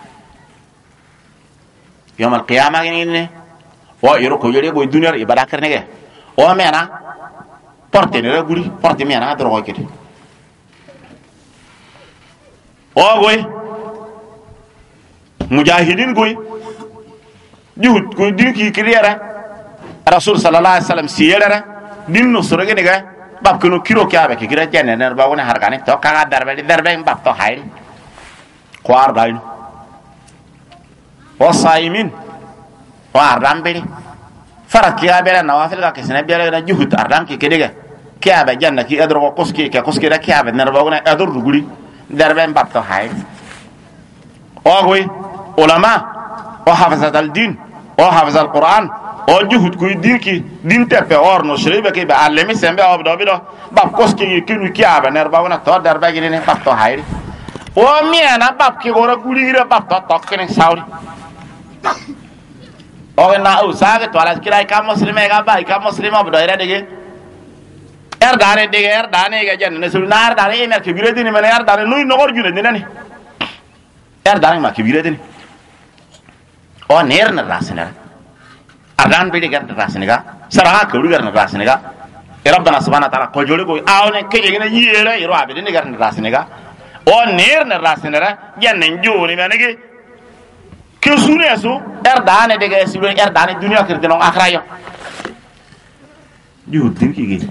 yom al qiyamah ne o iro ko yere boy dunyar ibada karne ge o mena porte ne guri porte mena dro ko kiti o goy mujahidin goy juhud ko din ki kiriyara rasul sallallahu alaihi wasallam siyara din no soroge ne ga bab kono kiro kyabe ke gira jenne ner ba wona hargane to kaga darbe darbe bab to hayri kwar dain o saimin o arambeli farak kyabe na wafil ga kesene biere na juhut ardam ki kedege kyabe janna ki adro ko koski ke koski da kyabe ner ba wona ador ruguli darbe bab to hayri o goy ulama o hafizat al din o hafizat al quran o juhud ko dinki din tepe orno shrebe ke ba alemi sembe obdo bido bab koski kinu kiaba ner ba wona to dar ba gine bab to hayri o miena bab ki gora gulire bab to tokkene sawri o na o saga to ala kirai ka muslime ga ba ka muslima obdo ere dege er dane dege er dane ga janne sul nar dane e mer ke biredi ni men er dane nuy nogor june ni nani er dane ma ke biredi ni o ner na rasena ardan bidi gar raseniga saraha ko gar raseniga e rabbana subhanahu wa ta'ala ko jole ko awne ke jegina yere iro abidi ni gar raseniga o ner na rasenera jenne njoni menegi ke sunesu erdane de ga sibe erdane dunya kirde no akhrayo yu dinki gi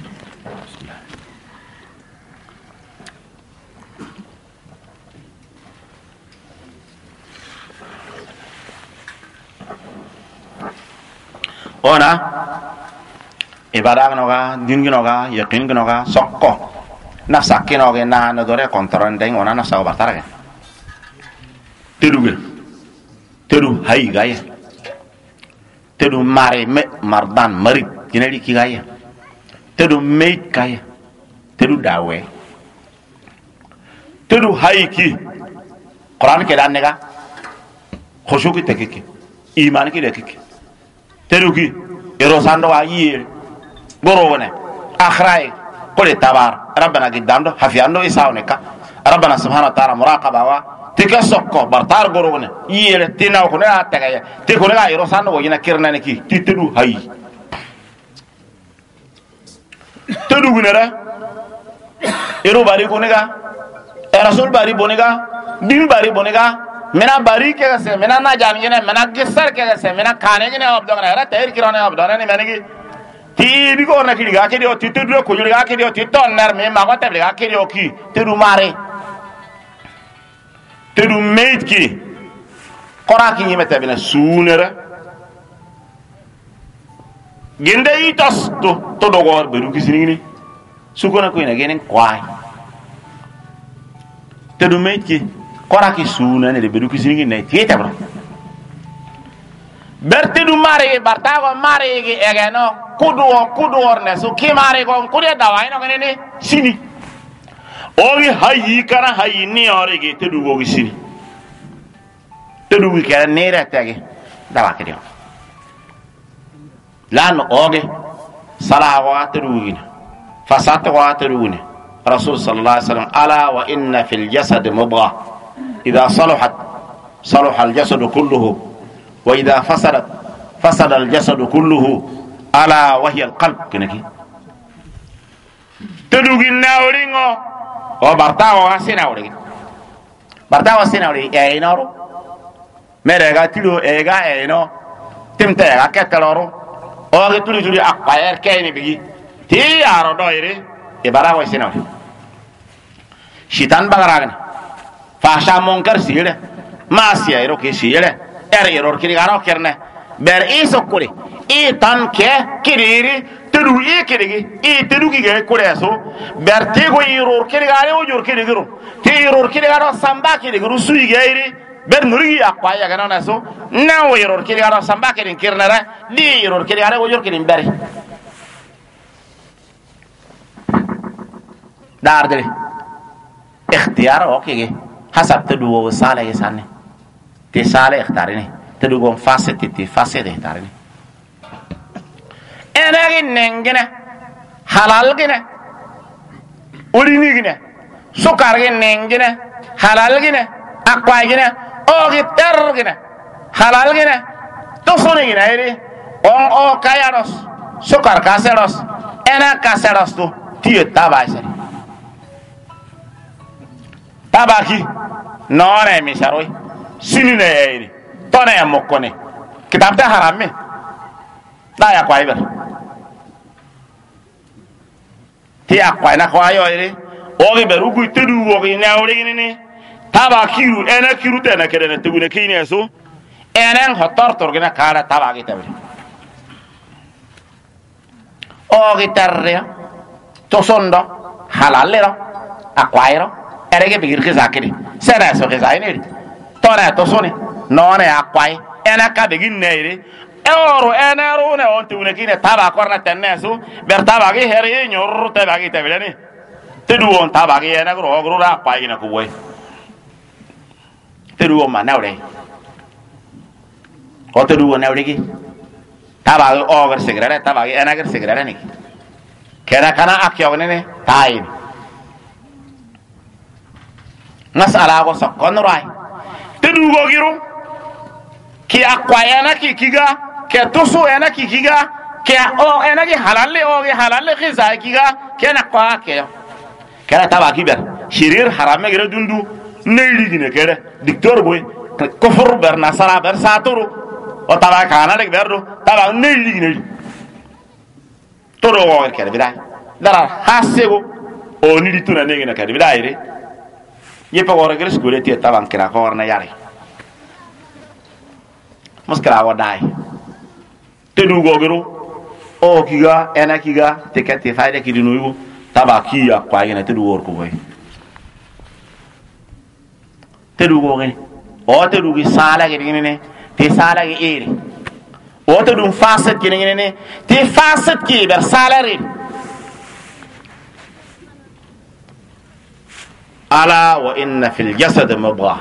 ona ibada noga din ginoga yakin ginoga sokko nafsa kino ge na na dore kontron deng ona nafsa ko bartara ge tedu ge tedu hay gaya tedu mare me mardan marit kineli ki gaya tedu meit kaya tedu dawe tedu hay ki Quran ke dan nega khushu ki tekiki iman ki dekiki tedu ki ero sando wa yi goro wona akhrai kole tabar rabbana gidamdo hafiando isawneka rabbana subhanahu wa ta'ala muraqaba wa tika sokko bartar goro wona yele tina ko na tagaya te ko na ero sando wona kirna ne ki titedu hay tedu gunera ero bari ko nega rasul bari bonega din bari bonega mena bari ke se mena na jami ne mena gisar ke se mena khane ne abdo na ra tayir kirane abdo ne mena ki ti bi ko na ki ga ke dio ti tu ko ju ga ke dio ti ton nar me ma ko te ga ke dio ki te du mare te du meit ki qora ki yimete bina sunera gende itos to to dogor be du kisini ni sukona ko ina genen kwai te du meit ki qora ki suna ne be du kisini ne ti te bro berte du mare barta ko mare gi egeno kudu kudu orne su ki mare ko kude dawai no ngene sini ogi hayi kana hayi ni ore gi te du go gi sini te du wi kala ne ra tagi dawa ke dio lan ogi salawa te du gi fasat wa te du ni rasul sallallahu alaihi wasallam ala wa inna fil jasad mubghah idha salahat salaha al jasad kulluhu وإذا فسدت فسد الجسد كله ألا وهي القلب كنكي تدوغي ناورينغو او بارتاو اسيناوري بارتاو اسيناوري اي نورو ميرغا تيلو ايغا اينو تمتيغا كتلورو او تولي تولي اقاير كايني بيجي تي يارو دويري ابراو اسيناوري شيطان بغراغن فاشا منكر سيله ما سييرو كي سيله er error kiri garo kerne ber iso kure i tan ke kiriri tedu i kirigi i tedu gige kure so ber tego error kiri garo o jor kiri giro te error kiri garo samba kiri giro sui geiri ber nurigi akwa ya gana na so na o error kiri garo samba kiri kirnara di error kiri garo o jor kiri beri dar dele ikhtiyar o kige hasab tedu o sala yesane te sale ikhtarini te dugon fase titi fase de ikhtarini enagi nengine halal gine urini gine sukar gine nengine halal gine akwa gine ogi ter gine halal gine tosuni gine iri on o kayaros sukar kaseros ena kaseros tu tiye tabaisari tabaki nore misaroi sini ne yairi tone ya mokone kitab ta haram me da ya kwai ber ti akwai na kwai yo ire o ge beru gu tedu wo ge na ore ni ni taba kiru ena kiru te na kede na tugu ne kine so enen hotor tor ge na kala taba ge tabe o ge tarre to sondo halal ro akwai ro ere ge bigir ke zakiri sera so ge zaini tore to soni none akwai ena ka begin neire euro enero ne on tune kine taba korna tennesu ber taba ge heri nyor te bagi te beleni te du on taba ge ena gro gro ra kwai na kuwe te du on manawre o te du on nawre gi taba ge o ger segrere taba ge ena ger segrere ni kera kana akyo ne tai masala go sokon rai tedu go giru ki akwayana ki kiga ke tusu ena ki kiga ke o ena ki halalle o ki halalle ki zai kiga ke na kwa ke kera taba kiber shirir harame gere dundu neiri gine kere diktor boy kofur ber nasara ber saturu o taba kana de berdo taba neiri gine toro o kere bidai dara hasego o ni dituna negina kere bidai re yepa gore gere skole ti taban kira ko warna yare muskala wa dai te du go gero o kiga ena kiga te kete faide ki dinu tabaki ya kwa gina te du wor ko boy te du go ngi o te du gi sala gi ne te sala gi ere o te du faset gi ne te faset ki ber salari ala wa inna fil jasad mudghah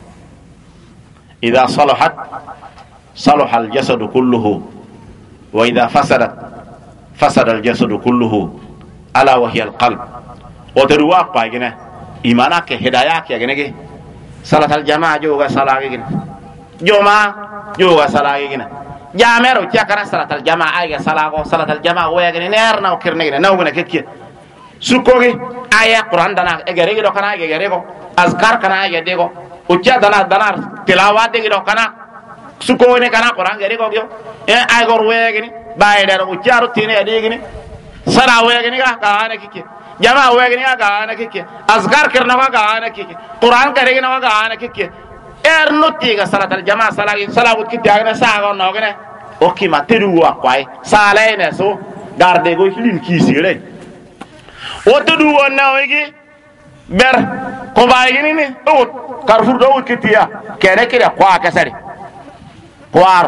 idha salahat salaha al jasad kulluhu wa idha fasadat fasada al jasad kulluhu ala wa hiya al qalb o te du wa pa gi ne imana ke hidayah ke gi ne salat al jamaa joga salagi gina joma joga salagi gina jamero tiakara salat al jamaa ay ga salago salat al jamaa o yagini nerna o kirne gina nawgina kekke sukogi aya qur'an dana egere gido kana egere go azkar kana egere go ucca dana dana tilawat de gido kana suko ne kana qur'an gere go yo e ay gor wegini baye der ucca ro tine ade gini sara wegini ga kana kekke jama wegni ga ana kike azkar kirna ga ana kike qur'an kare na ga ana kike er nutti ga salatal jama salagi salawut kite aga sa ga no gane o ki ma tedu wa kwai sale ne so garde go hilin ki sire o tedu wonna wegi ber ko bayi ni ni o karfur do kitiya kere kire kwa kasari kwar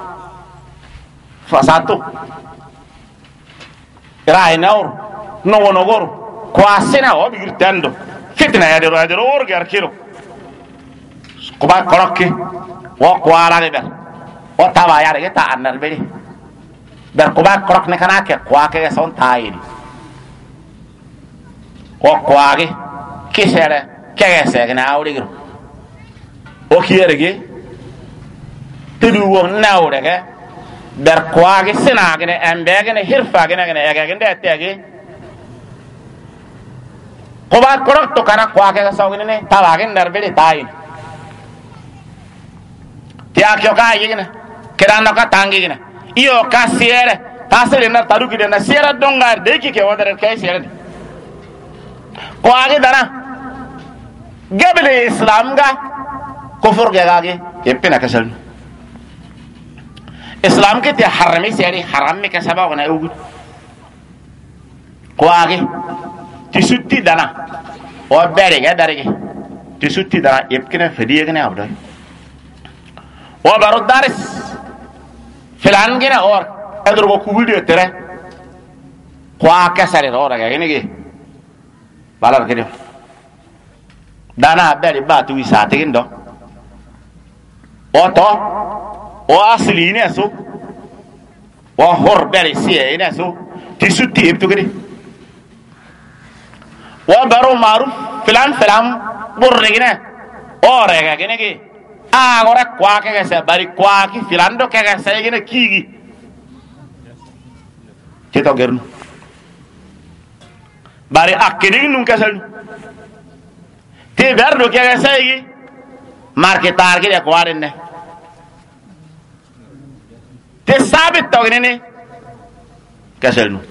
fasato rai naur no wono gor ko asena o bigir tando fitna ya dero dero or gar kilo ko ba korokki wo ko ala de ber o tawa ya de ta anar be ber ko ba korok ne kana ke ko ke son tayini ko ko age kisere ke se na awri giro o kiyere ge tedu wo na awre ge ber ko age sena ge ne embege ne hirfa ge ne ge ne ege ge tege ko ba korok to kana kwa ke sa ne tawa ge nar be tayin tiya kyo ka yigina kirano ka tangi gina iyo ka siere ta sele na taruki de na siere dongar de ki ke wondere ke siere ko age dana gebele islam ga kufur ge ga ge yepena kasal islam ke te harami siere haram me ka sabab na ugu ko age ti sutti dana o bere ga dare ge ti sutti dana yepkina fediye gna abdo o baro daris filan gina or edro ko kubide tere kwa kasare ora ga gine ge balar kede dana bere ba tu isate gindo o to o asli ne so o hor bere sie ne so ti sutti epto gede o baro maruf filan filan burre gine ora ga gine ge ah ora qua che se bari qua chi filando che se gine kigi che to gernu bari akkini nun kasal te verdo che se gi marketar che qua renne te sabe to gine kasal nu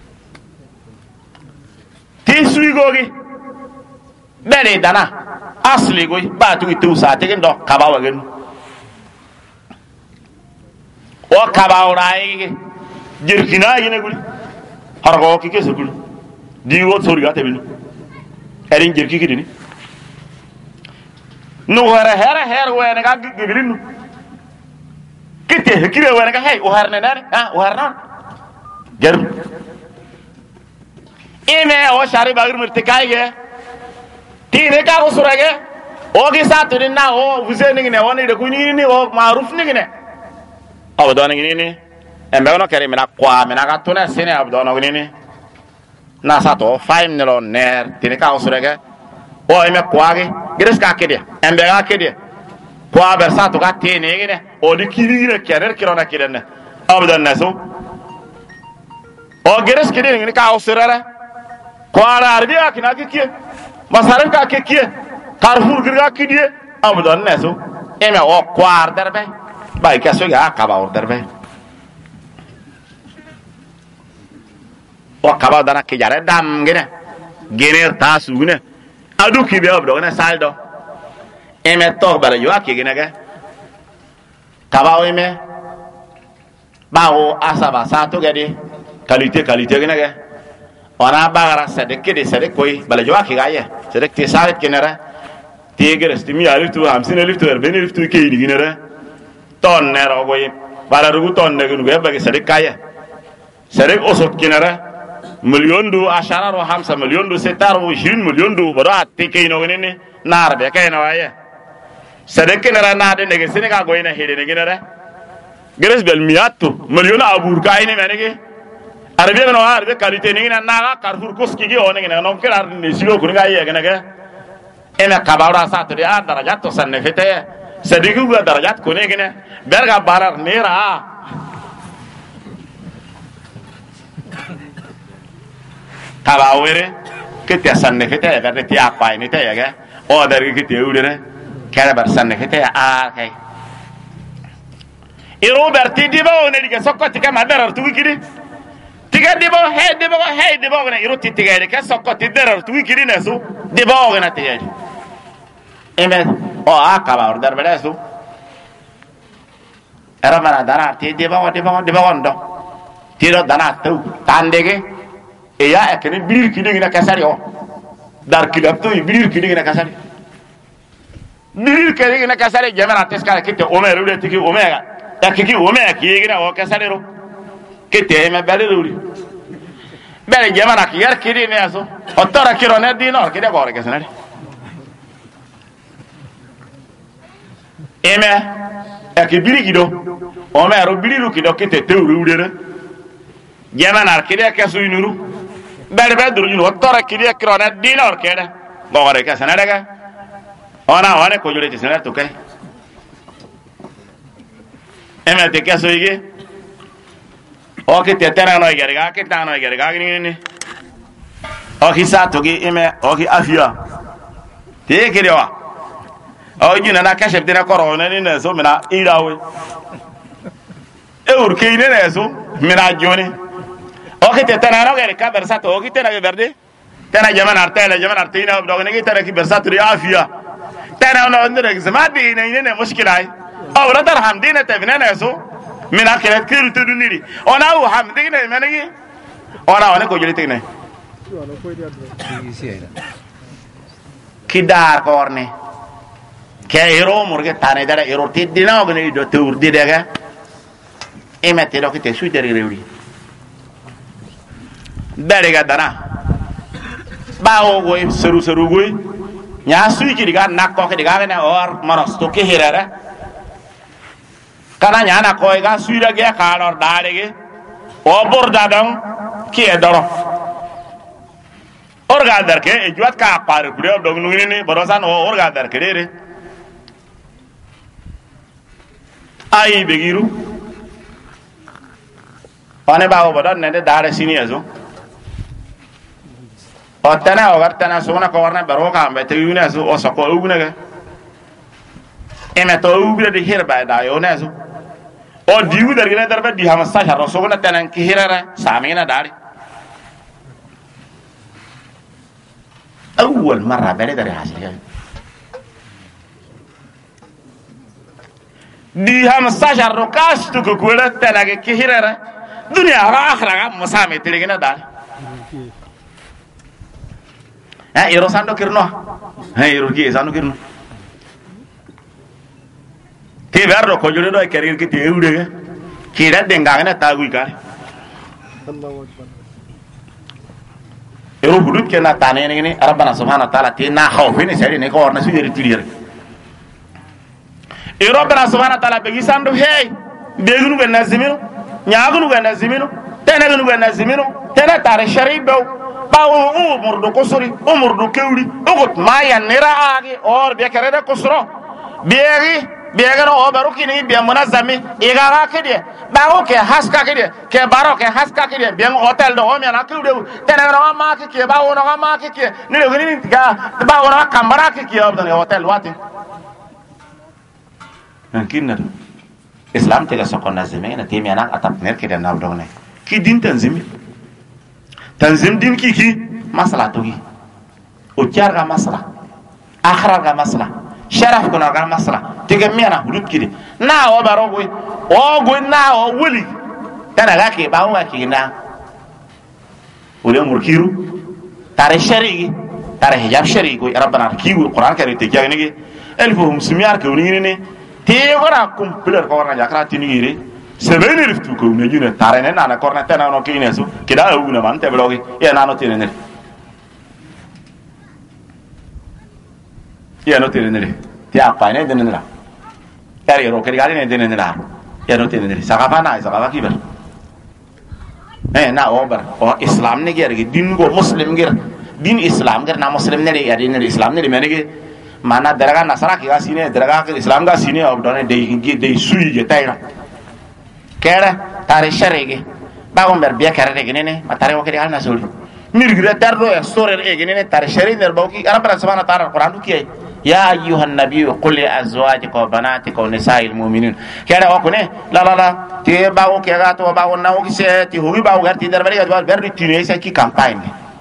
te sui gogi bene dana asli goy ba tu itu sa te ndo kabawa gen o kabawa rai jirkina yene gul har go ki kesu gul di wo sori ga te bin erin jirki ki dini no hera hera her we ne ga gigilin nu kite hekire we ne ga hey o har ne ne ha o har na ger ime o shari bagir mirte kai ge tine ka ko surage o gi satu ni na o vuse ni ne woni de kunyi ni o maruf ni ne abdo ni ni e me ono kere mina kwa mina ka tuna sene abdo no ni ni na sato faim ne lo ner tine ka ko surage o e me kwa gi gres ka kede e be ga kede kwa ber satu ka tine ni ne o di kiri ni kere kiro na kire ne abdo na so o gres kede ni ka ko surare kwa ra arbiya kina ki ki masaran ka ke kie carrefour girga kidie abdon neso eme o kwar derbe bay kaso ga kaba or derbe o kaba dana ke jare dam gene gener ta sugune adu ki be abdo na saldo eme to bala yo ke gene ga kaba o eme bawo asaba sa to gade qualité qualité gene ga ona bagara sade kede sade koy bala jwa ki gaye sade ti saret kenera ti gere stimi alif tu hamsin alif tu erben alif tu ke diginera ton nero goy bala rugu ton ne gnu be sade kaye sade osot kenera million du ashara ro hamsa million du setar wo jin million du baro atte ke no ne nar be kay no waye sade kenera na de ne sene ka goy na hede ne genera geres bel miato million abur kay ne menege arbe no arbe qualité ni na na carrefour koski gi one ngena non kelar ni silo ko nga yega naga ena kabara sa to ya darajat to sanne fete sadigu ga darajat ko ne ngene berga barar nera tabawere ke te sanne fete berde ti apa ni te yega o dar gi te udere kala bar sanne fete a kay iro berti di ba one diga sokkoti ka madarar tu gidi tiga dibo he dibo he dibo gna iruti tigere ke sokko tidder tu kiri nesu dibo gna tigere eme o akaba ordar beresu era mana dana ti dibo dibo dibo ondo tiro dana tu tandege e ya ekene bir kidi gna kasari o dar kilapto bir kidi gna kasari bir kidi gna kasari jamana teskara kite omer ule tiki omega takiki omega ki gna o kasari ro kete me bale ruri bale jamana ki yar kiri ne aso otora kiro ne dino kide gore kesnari eme e ke biri gido o me ro biri ru kido kete tewru udere jamana kide kesu inuru bale be duru no otora kide kiro ne dino kede gore kesnari ga ona one ko jure tisnari to kai eme te kesu ige o che te tena no igeriga che tana no igeriga ni o chi sa to gi ime o chi afia te che rewa o gi na ka chef de na corona ni ne so mina irawe e urke ni ne so mina joni o che te tena no igeriga versato o chi tena che verde tena jamana artela jamana artina do ne che tena chi versato ri afia tena no ndere zama di ne ne mushkilai o radar hamdine te vene ne so mina kere kiru tu duniri ona u ham digne menegi ona one ko jeli tigne kidar korne ke ero murge tane dara ero ti dina ogne do tur di daga e mette lo che te sui deri reuri dare ga dana bawo goy seru seru goy nya sui ki diga nakko ke diga ne or manos to ke hirara kana nyana koy ga suira ge khalor daare ge o borda dam ki e doro orga dar ke e juat ka par pure dog nu ni borosan o orga dar ke re ai begiru pane bawo bodon ne daare sini azo o tana o gartana sona ko warna baro ka be te yuna so o so ko uguna ge eme to ugre de herba da yo ne so o diu dar gina dar ba di hama sa sharo so na tanan ki hirara samina dari awwal marra bale dar hasika di hama sa sharo kastu ko ko la tanan ki hirara dunya ra akhira ga musame tiligina dari ha iro sando kirno ha iro ki sando kirno te verro ko jole do e kerir ki te eurege ki da denga na ta gui kare Allahu akbar ero hudut ke na tane ne ne rabbana subhanahu wa ta'ala te na khawfi ne sari ne ko warna su yeri tilir e rabbana subhanahu wa ta'ala be gisando hey degnu be nazimino nyaagnu be nazimino tenegnu be nazimino tena tare sharibo bawo umur do kosori umur do kewri ogot maya nera agi or be kere de kosro bieri biegano o baruki ni bi munazami igara kede bawo ke haska kede ke baro ke haska kede bi hotel do o mi na kude tena no ma ke ke bawo no ma ke ke ni le ni ga bawo no kambara ke ke obdan hotel wati mungkin islam tega sokon nazime na temi anak atap ner ke dan abdone ki din tanzim tanzim din ki ki masala to gi o tiar ga masala akhra ga masala sharaf ko na ga masala tiga miana hulut kidi na o baro go o go na o wuli tana ga ke ba wa ki na ولي أمور كيرو تاري شرعي تاري حجاب شرعي كوي ربنا كيو القرآن كريم تجاه نيجي ألفهم سميار كونيني تيغورا كومبلر كورنا جاكرا تنيجي سبعين رفتو كونيجي تاري نانا أنا كورنا تنا أنا كينيسو كده أقول ما أنت بلوغي يا نانو تينيني يا نو تينيني تيا باينه دينيني ياري رو كري غالي دينيني لا يا نو تينيني سقافا نا سقافا كيبر eh na obar o islam ne ger din go muslim ger din islam ger na muslim ne ya din islam ne mene ge mana daraga nasara ki ga sine daraga ke islam ga sine ob done de gi de sui ge tayra kera tare sharege ba gomber biya kare ge ne ma tare o ke hal na soli mir gira tardo ya sore e ge ne tare shari der ba ki rabbana subhanahu wa ta'ala quran ki يا أيها النبي قل لأزواجك وبناتك ونساء المؤمنين كذا أقول لا لا لا تي باو كذا تو باو ناو كيسه تي هو باو غير تي دربري غير بير تي نيسه كي كامباين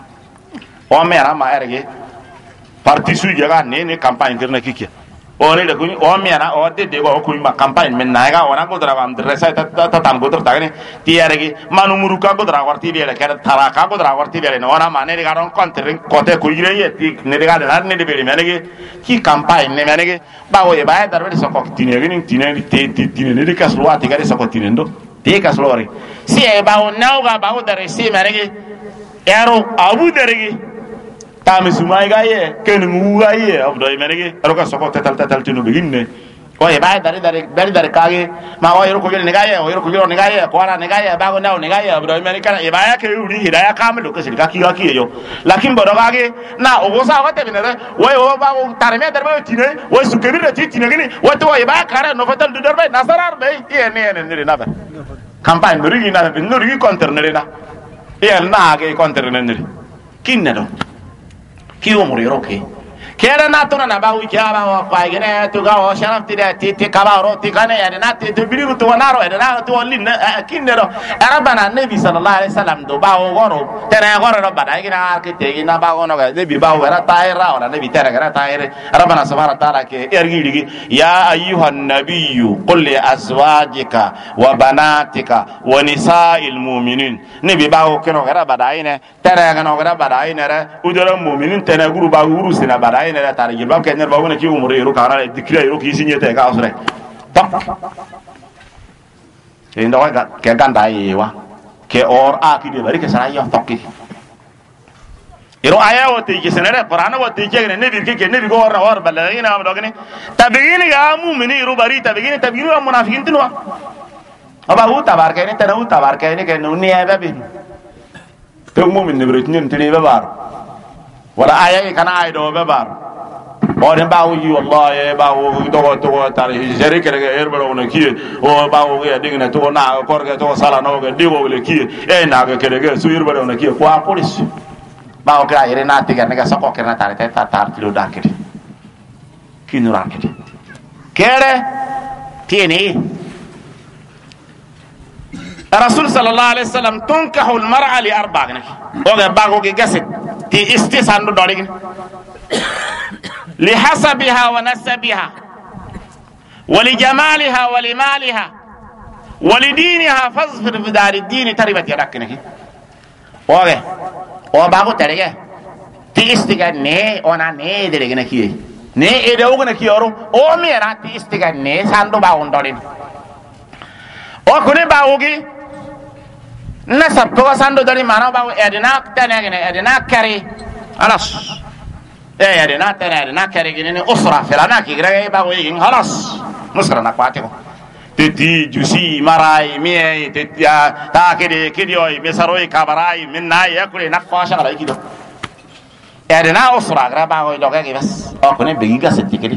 او ميرا ما ارغي بارتي سوي جغا ني ني كامباين كرنا كيكي او ني دكوني او ميرا او دي دي او كوي ما كامباين من نايغا وانا كو درا وان درسا تا تا تام كو درتا ني تي ارغي مانو مروكا كو درا ورتي بيله كذا تارا كا كو درا ورتي بيله نونا ما ني غارون كونترين كوتي كو يري تي ني غا دار ني دي بيله مانغي ki campagne ne menege bawo e bae darbe so ko tinere ni tinere te te tinere ni kaslo ati gari so ko tinendo te kaslo ri si e bawo nauga bawo dare si menege ero abu darege tami sumai gaye ken mu gaye abdo menege ero ka so ko tetal tetal tinu beginne ko e bae dare dare dare dare kage ma o ero ko gele ne gaye o ero ko gele ne gaye ko ara ne gaye bawo nau ne gaye abdo menege e bae ke uri hidaya kamelo ko sirka ki ki yo lakin bodo kage na o go sa wate binere wo o bawo tarme darbe tine wo su kebir ti tine gini wato wo e bae kare no fatal du darbe nasarar be e ne ne ne na ba campagne no rigi na no rigi counter ne na e na ge counter ne ne kinne do ki o muri roke kera na to na bawo ki aba wa kwa gene to ga o sharaf ti ti ti ka ba ro ti kane ya na ti to biru to na ro ya na to lin kinne do arabana nabi sallallahu alaihi wasallam do bawo goro tere goro ro bada gina ke te gina bawo no ga nabi bawo ra taira ora nabi tere ga taire arabana subhanahu wa ta'ala ke ergi digi ya ayyuhan nabiyyu qul li azwajika wa banatika wa nisa'il mu'minin nabi bawo keno ga bada ine tere ga no ga bada ine re udara mu'minin tere guru ba guru sina bada ine ra tare gilba ke ner bawo ne ki umure ru kara dikira ru ki sinyete ga osre tak e ndo ga ke ganda yewa ke or a ki de bari ke sara yo tokki iro aya wote ke senere qur'an wote ke ne ne bir ke ne bi go or or balagina am dogni tabigini ga mu'mini ru bari tabigini tabigini wa munafiqin tinwa aba hu tabar ke ne tanu tabar ke ne ke no ne ba bi to mu'min ne brit nin tini ba bar wala aya kana ay do ba bar ore bawo yi wallahi bawo do to tar jere ke ke er baro na ki o bawo ya dingna to na ko ke to sala no ke diwo le ki e na ke ke ke su er baro na ki ko a police bawo ka ire na tiga ne ga sako ke na tare ta tar kilo dakete ki no rakete kere tieni rasul sallallahu alaihi wasallam tunkahu al mar'a li arba'in o ga bago ke gaset ti istisan do dori لحسبها ونسبها ولجمالها ولمالها ولدينها فاظفر بدار الدين تربت يدك نكي اوغي او باغو تريغه تي استيغا ني اونا ني ديرغ نكي ني ايدو اوغ نكي اورو او ميرا تي استيغا ني ساندو باون دورين او كوني باوغي نسب تو ساندو دوري مانو باو ادنا تنغني ادنا كاري خلاص eh ya na tena na kare gine usra filana ki gre ba we in halas musra na kwate ko teti jusi marai mi teti ta ke de ke dio mi saroi kabarai min na ya kule na fasha ala kido eh na usra gra ba we lo ke bas o ko ne begi ga setti ke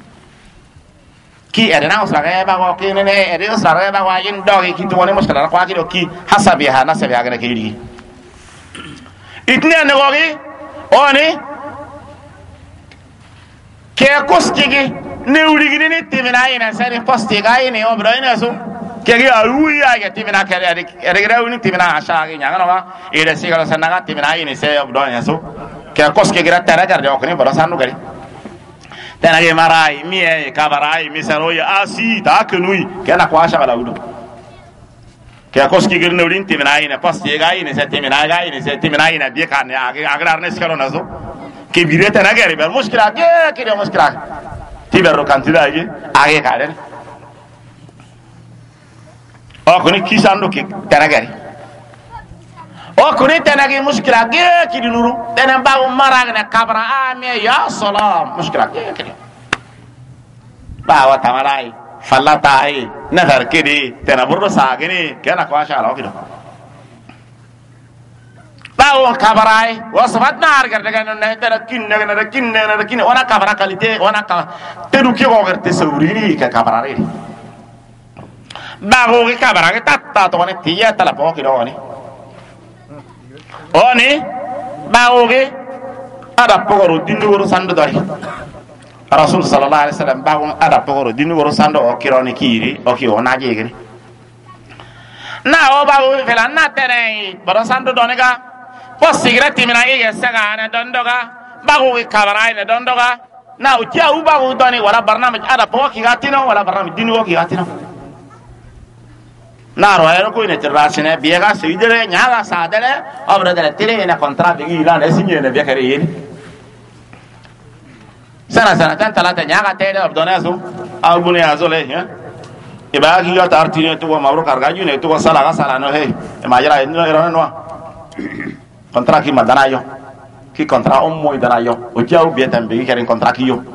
ki eh na usra ga ba ko ki ne ne eh usra ga ba wa yin do ki to ne musra na kwa kido ki hasabiha nasabiha ga ke ri itne ne gogi oni ke kostigi ne urigini ne timina ina sari postiga ina obro ina so ke ga aruya ga timina kare ade ga uni timina asha ga nya no ma ire sigala sanaga timina ina se obro ina so ke koski gira tara gar de okni baro sanu gari tana ge marai mi e kabarai mi saro ya asi ta kunui ke na kwasha bala udo ke koski girne ulin timina ina pasti ga ina se timina ga ina se timina ina bi kan ya agrar ne skalo nazo ke bireta na gari ber mushkila ke ke mushkila tiberro kantida gi age ka den o koni kisando ki tanagari o koni tanagi mushkila ge ki dinuru tenen babu marag ne kabra ame ya salam mushkila ge ki bawa tamarai fallatai nazar kidi tenaburu sagini kana kwasha alo kido bawo kabrai wasfat nar gar daga ne tera kinne ne kinne ne kinne ona kabra kalite ona ka tedu ki go garte sawriri ka kabrare bawo ki kabra ke tatta to ne tiya tala po ki do ni oni bawo ki ada pogoro dindu sandu dori Rasul sallallahu alaihi wasallam bawo ada pogoro dindu sandu o kironi kiri o ki ona jegri na o bawo fela na tere baro sandu donega posigira timina ye saga na dondoga bago ke kabara ne dondoga na utia u bago doni wala barnamij ada po ki gatino wala barnamij dinu ki gatino na ro ero ko ne terrasine biega seidere nyaga sadere obra delle tele na contratto gi la ne signe ne biega re sana sana tan talata nyaga tele obdonazo albune azole ya iba gi gata artine to mabro kargaju ne to sala ga sala no he e majra no ero no kontra ki madana yo ki kontra on moy dana yo o jaw be tan be keren kontra ki yo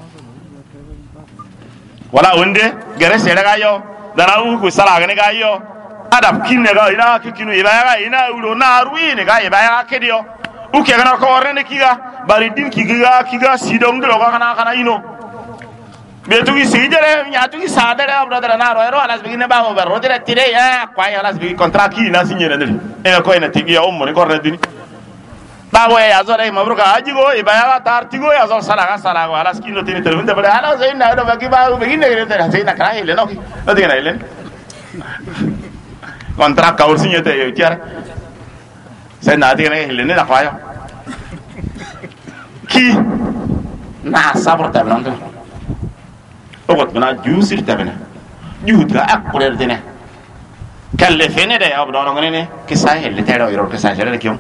wala wonde gere sere ga yo dana u ku sala ga ne ga yo adab kinne ga ina ki kinu iba ga ina ulo na ruine ga iba ga kedio u ke ga ko rene ki ga bari din ki ga ki ga sidong do ga kana kana ino be tu ki sidere nya tu ki sadere brother na ro ero alas be ne ba o be rodere tire ya kwa ya alas be kontra ki na signere ne e ko ina tigi ya ummo ni ko redini bawo ya zo dai mabruka ajigo ibaya tar tigo ya zo sala ga sala ga alas kino tini telefon de bale ala zain na do baki ba be ginne ne tera zain na kra ile no ki no diga ile kontra ka ursinya te yo tiar sai na diga ile ne na kwa yo ki na sabr ta blando ogot bana jusir ta bana juutra akure dene kalle fene de abdo ngene ne kisa hele tero iro kisa jere kiyo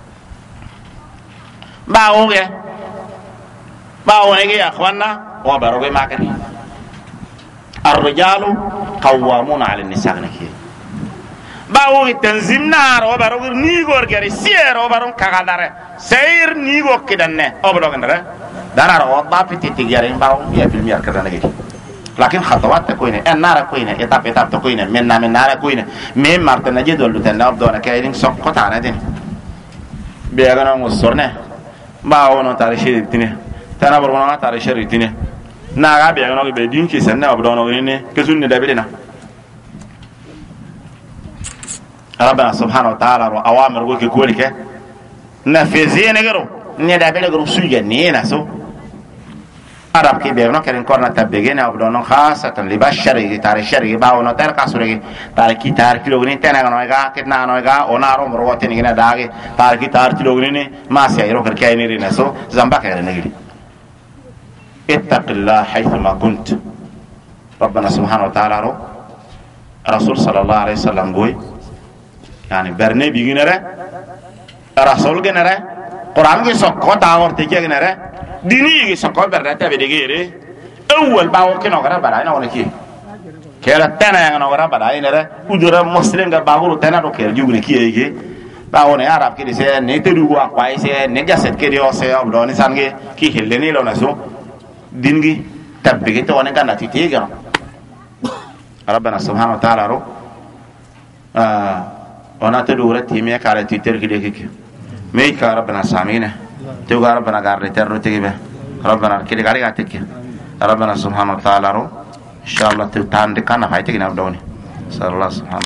bawo ge bawo ne ge ya khwana wa baroge makani ar-rijalu qawwamuna 'ala an-nisa naki bawo ge tanzimna ro baroge ni gor gere siero baron kagadare seir ni go kidanne abdo ngere dara ro ba pititi gere bawo ya filmi arkada nagi lakin khatawat koine en nara koine etap etap to koine menna men nara koine me marta na jedol tan abdo na kaydin sok kota na den be ga na musorne ba wono tare shiri tine tana bor wono tare shiri tine na ga be ga no be din ki sanna abdo no ne kesunne da bedina rabbana subhanahu wa ta'ala ro awamir go ke kolike na fezine garo ne da bele garo suje ne na so arab ki be no keren korna tabege na abdo no khasatan li bashari tare shari ba wono tar kasure tare ki tar kilo ni tena no ga ketna no ga onaro mro wote ni na dage tare ki tar kilo ni ma sia iro ker kay ni rina so zamba kere ne gidi ittaqillah haythuma kunt rabbana subhanahu wa ta'ala ro rasul sallallahu alaihi wasallam goy yani berne biginere rasul genere quran ge sokko ta worte ke genere dini gi sokko berde ta be degere awwal bawo kino gara bara ina wona ki kera tana no gara bara ina re udura muslim ga bawo tana do ker jugni ki yege bawo ne arab ki se ne te du wa kwai se ne jaset ke dio se abdo ni sange ki helleni lo na so dingi tabbe to wona ganda ti tega rabbana subhanahu wa ta'ala ro ah ona te du rati me kare ti ter ki de ki me ka rabbana samina توغا ربنا غار ترو تيبه ربنا كده غاري غاتك ربنا سبحانه وتعالى ان شاء الله تاند كان هايتك نبدوني صلى الله سبحانه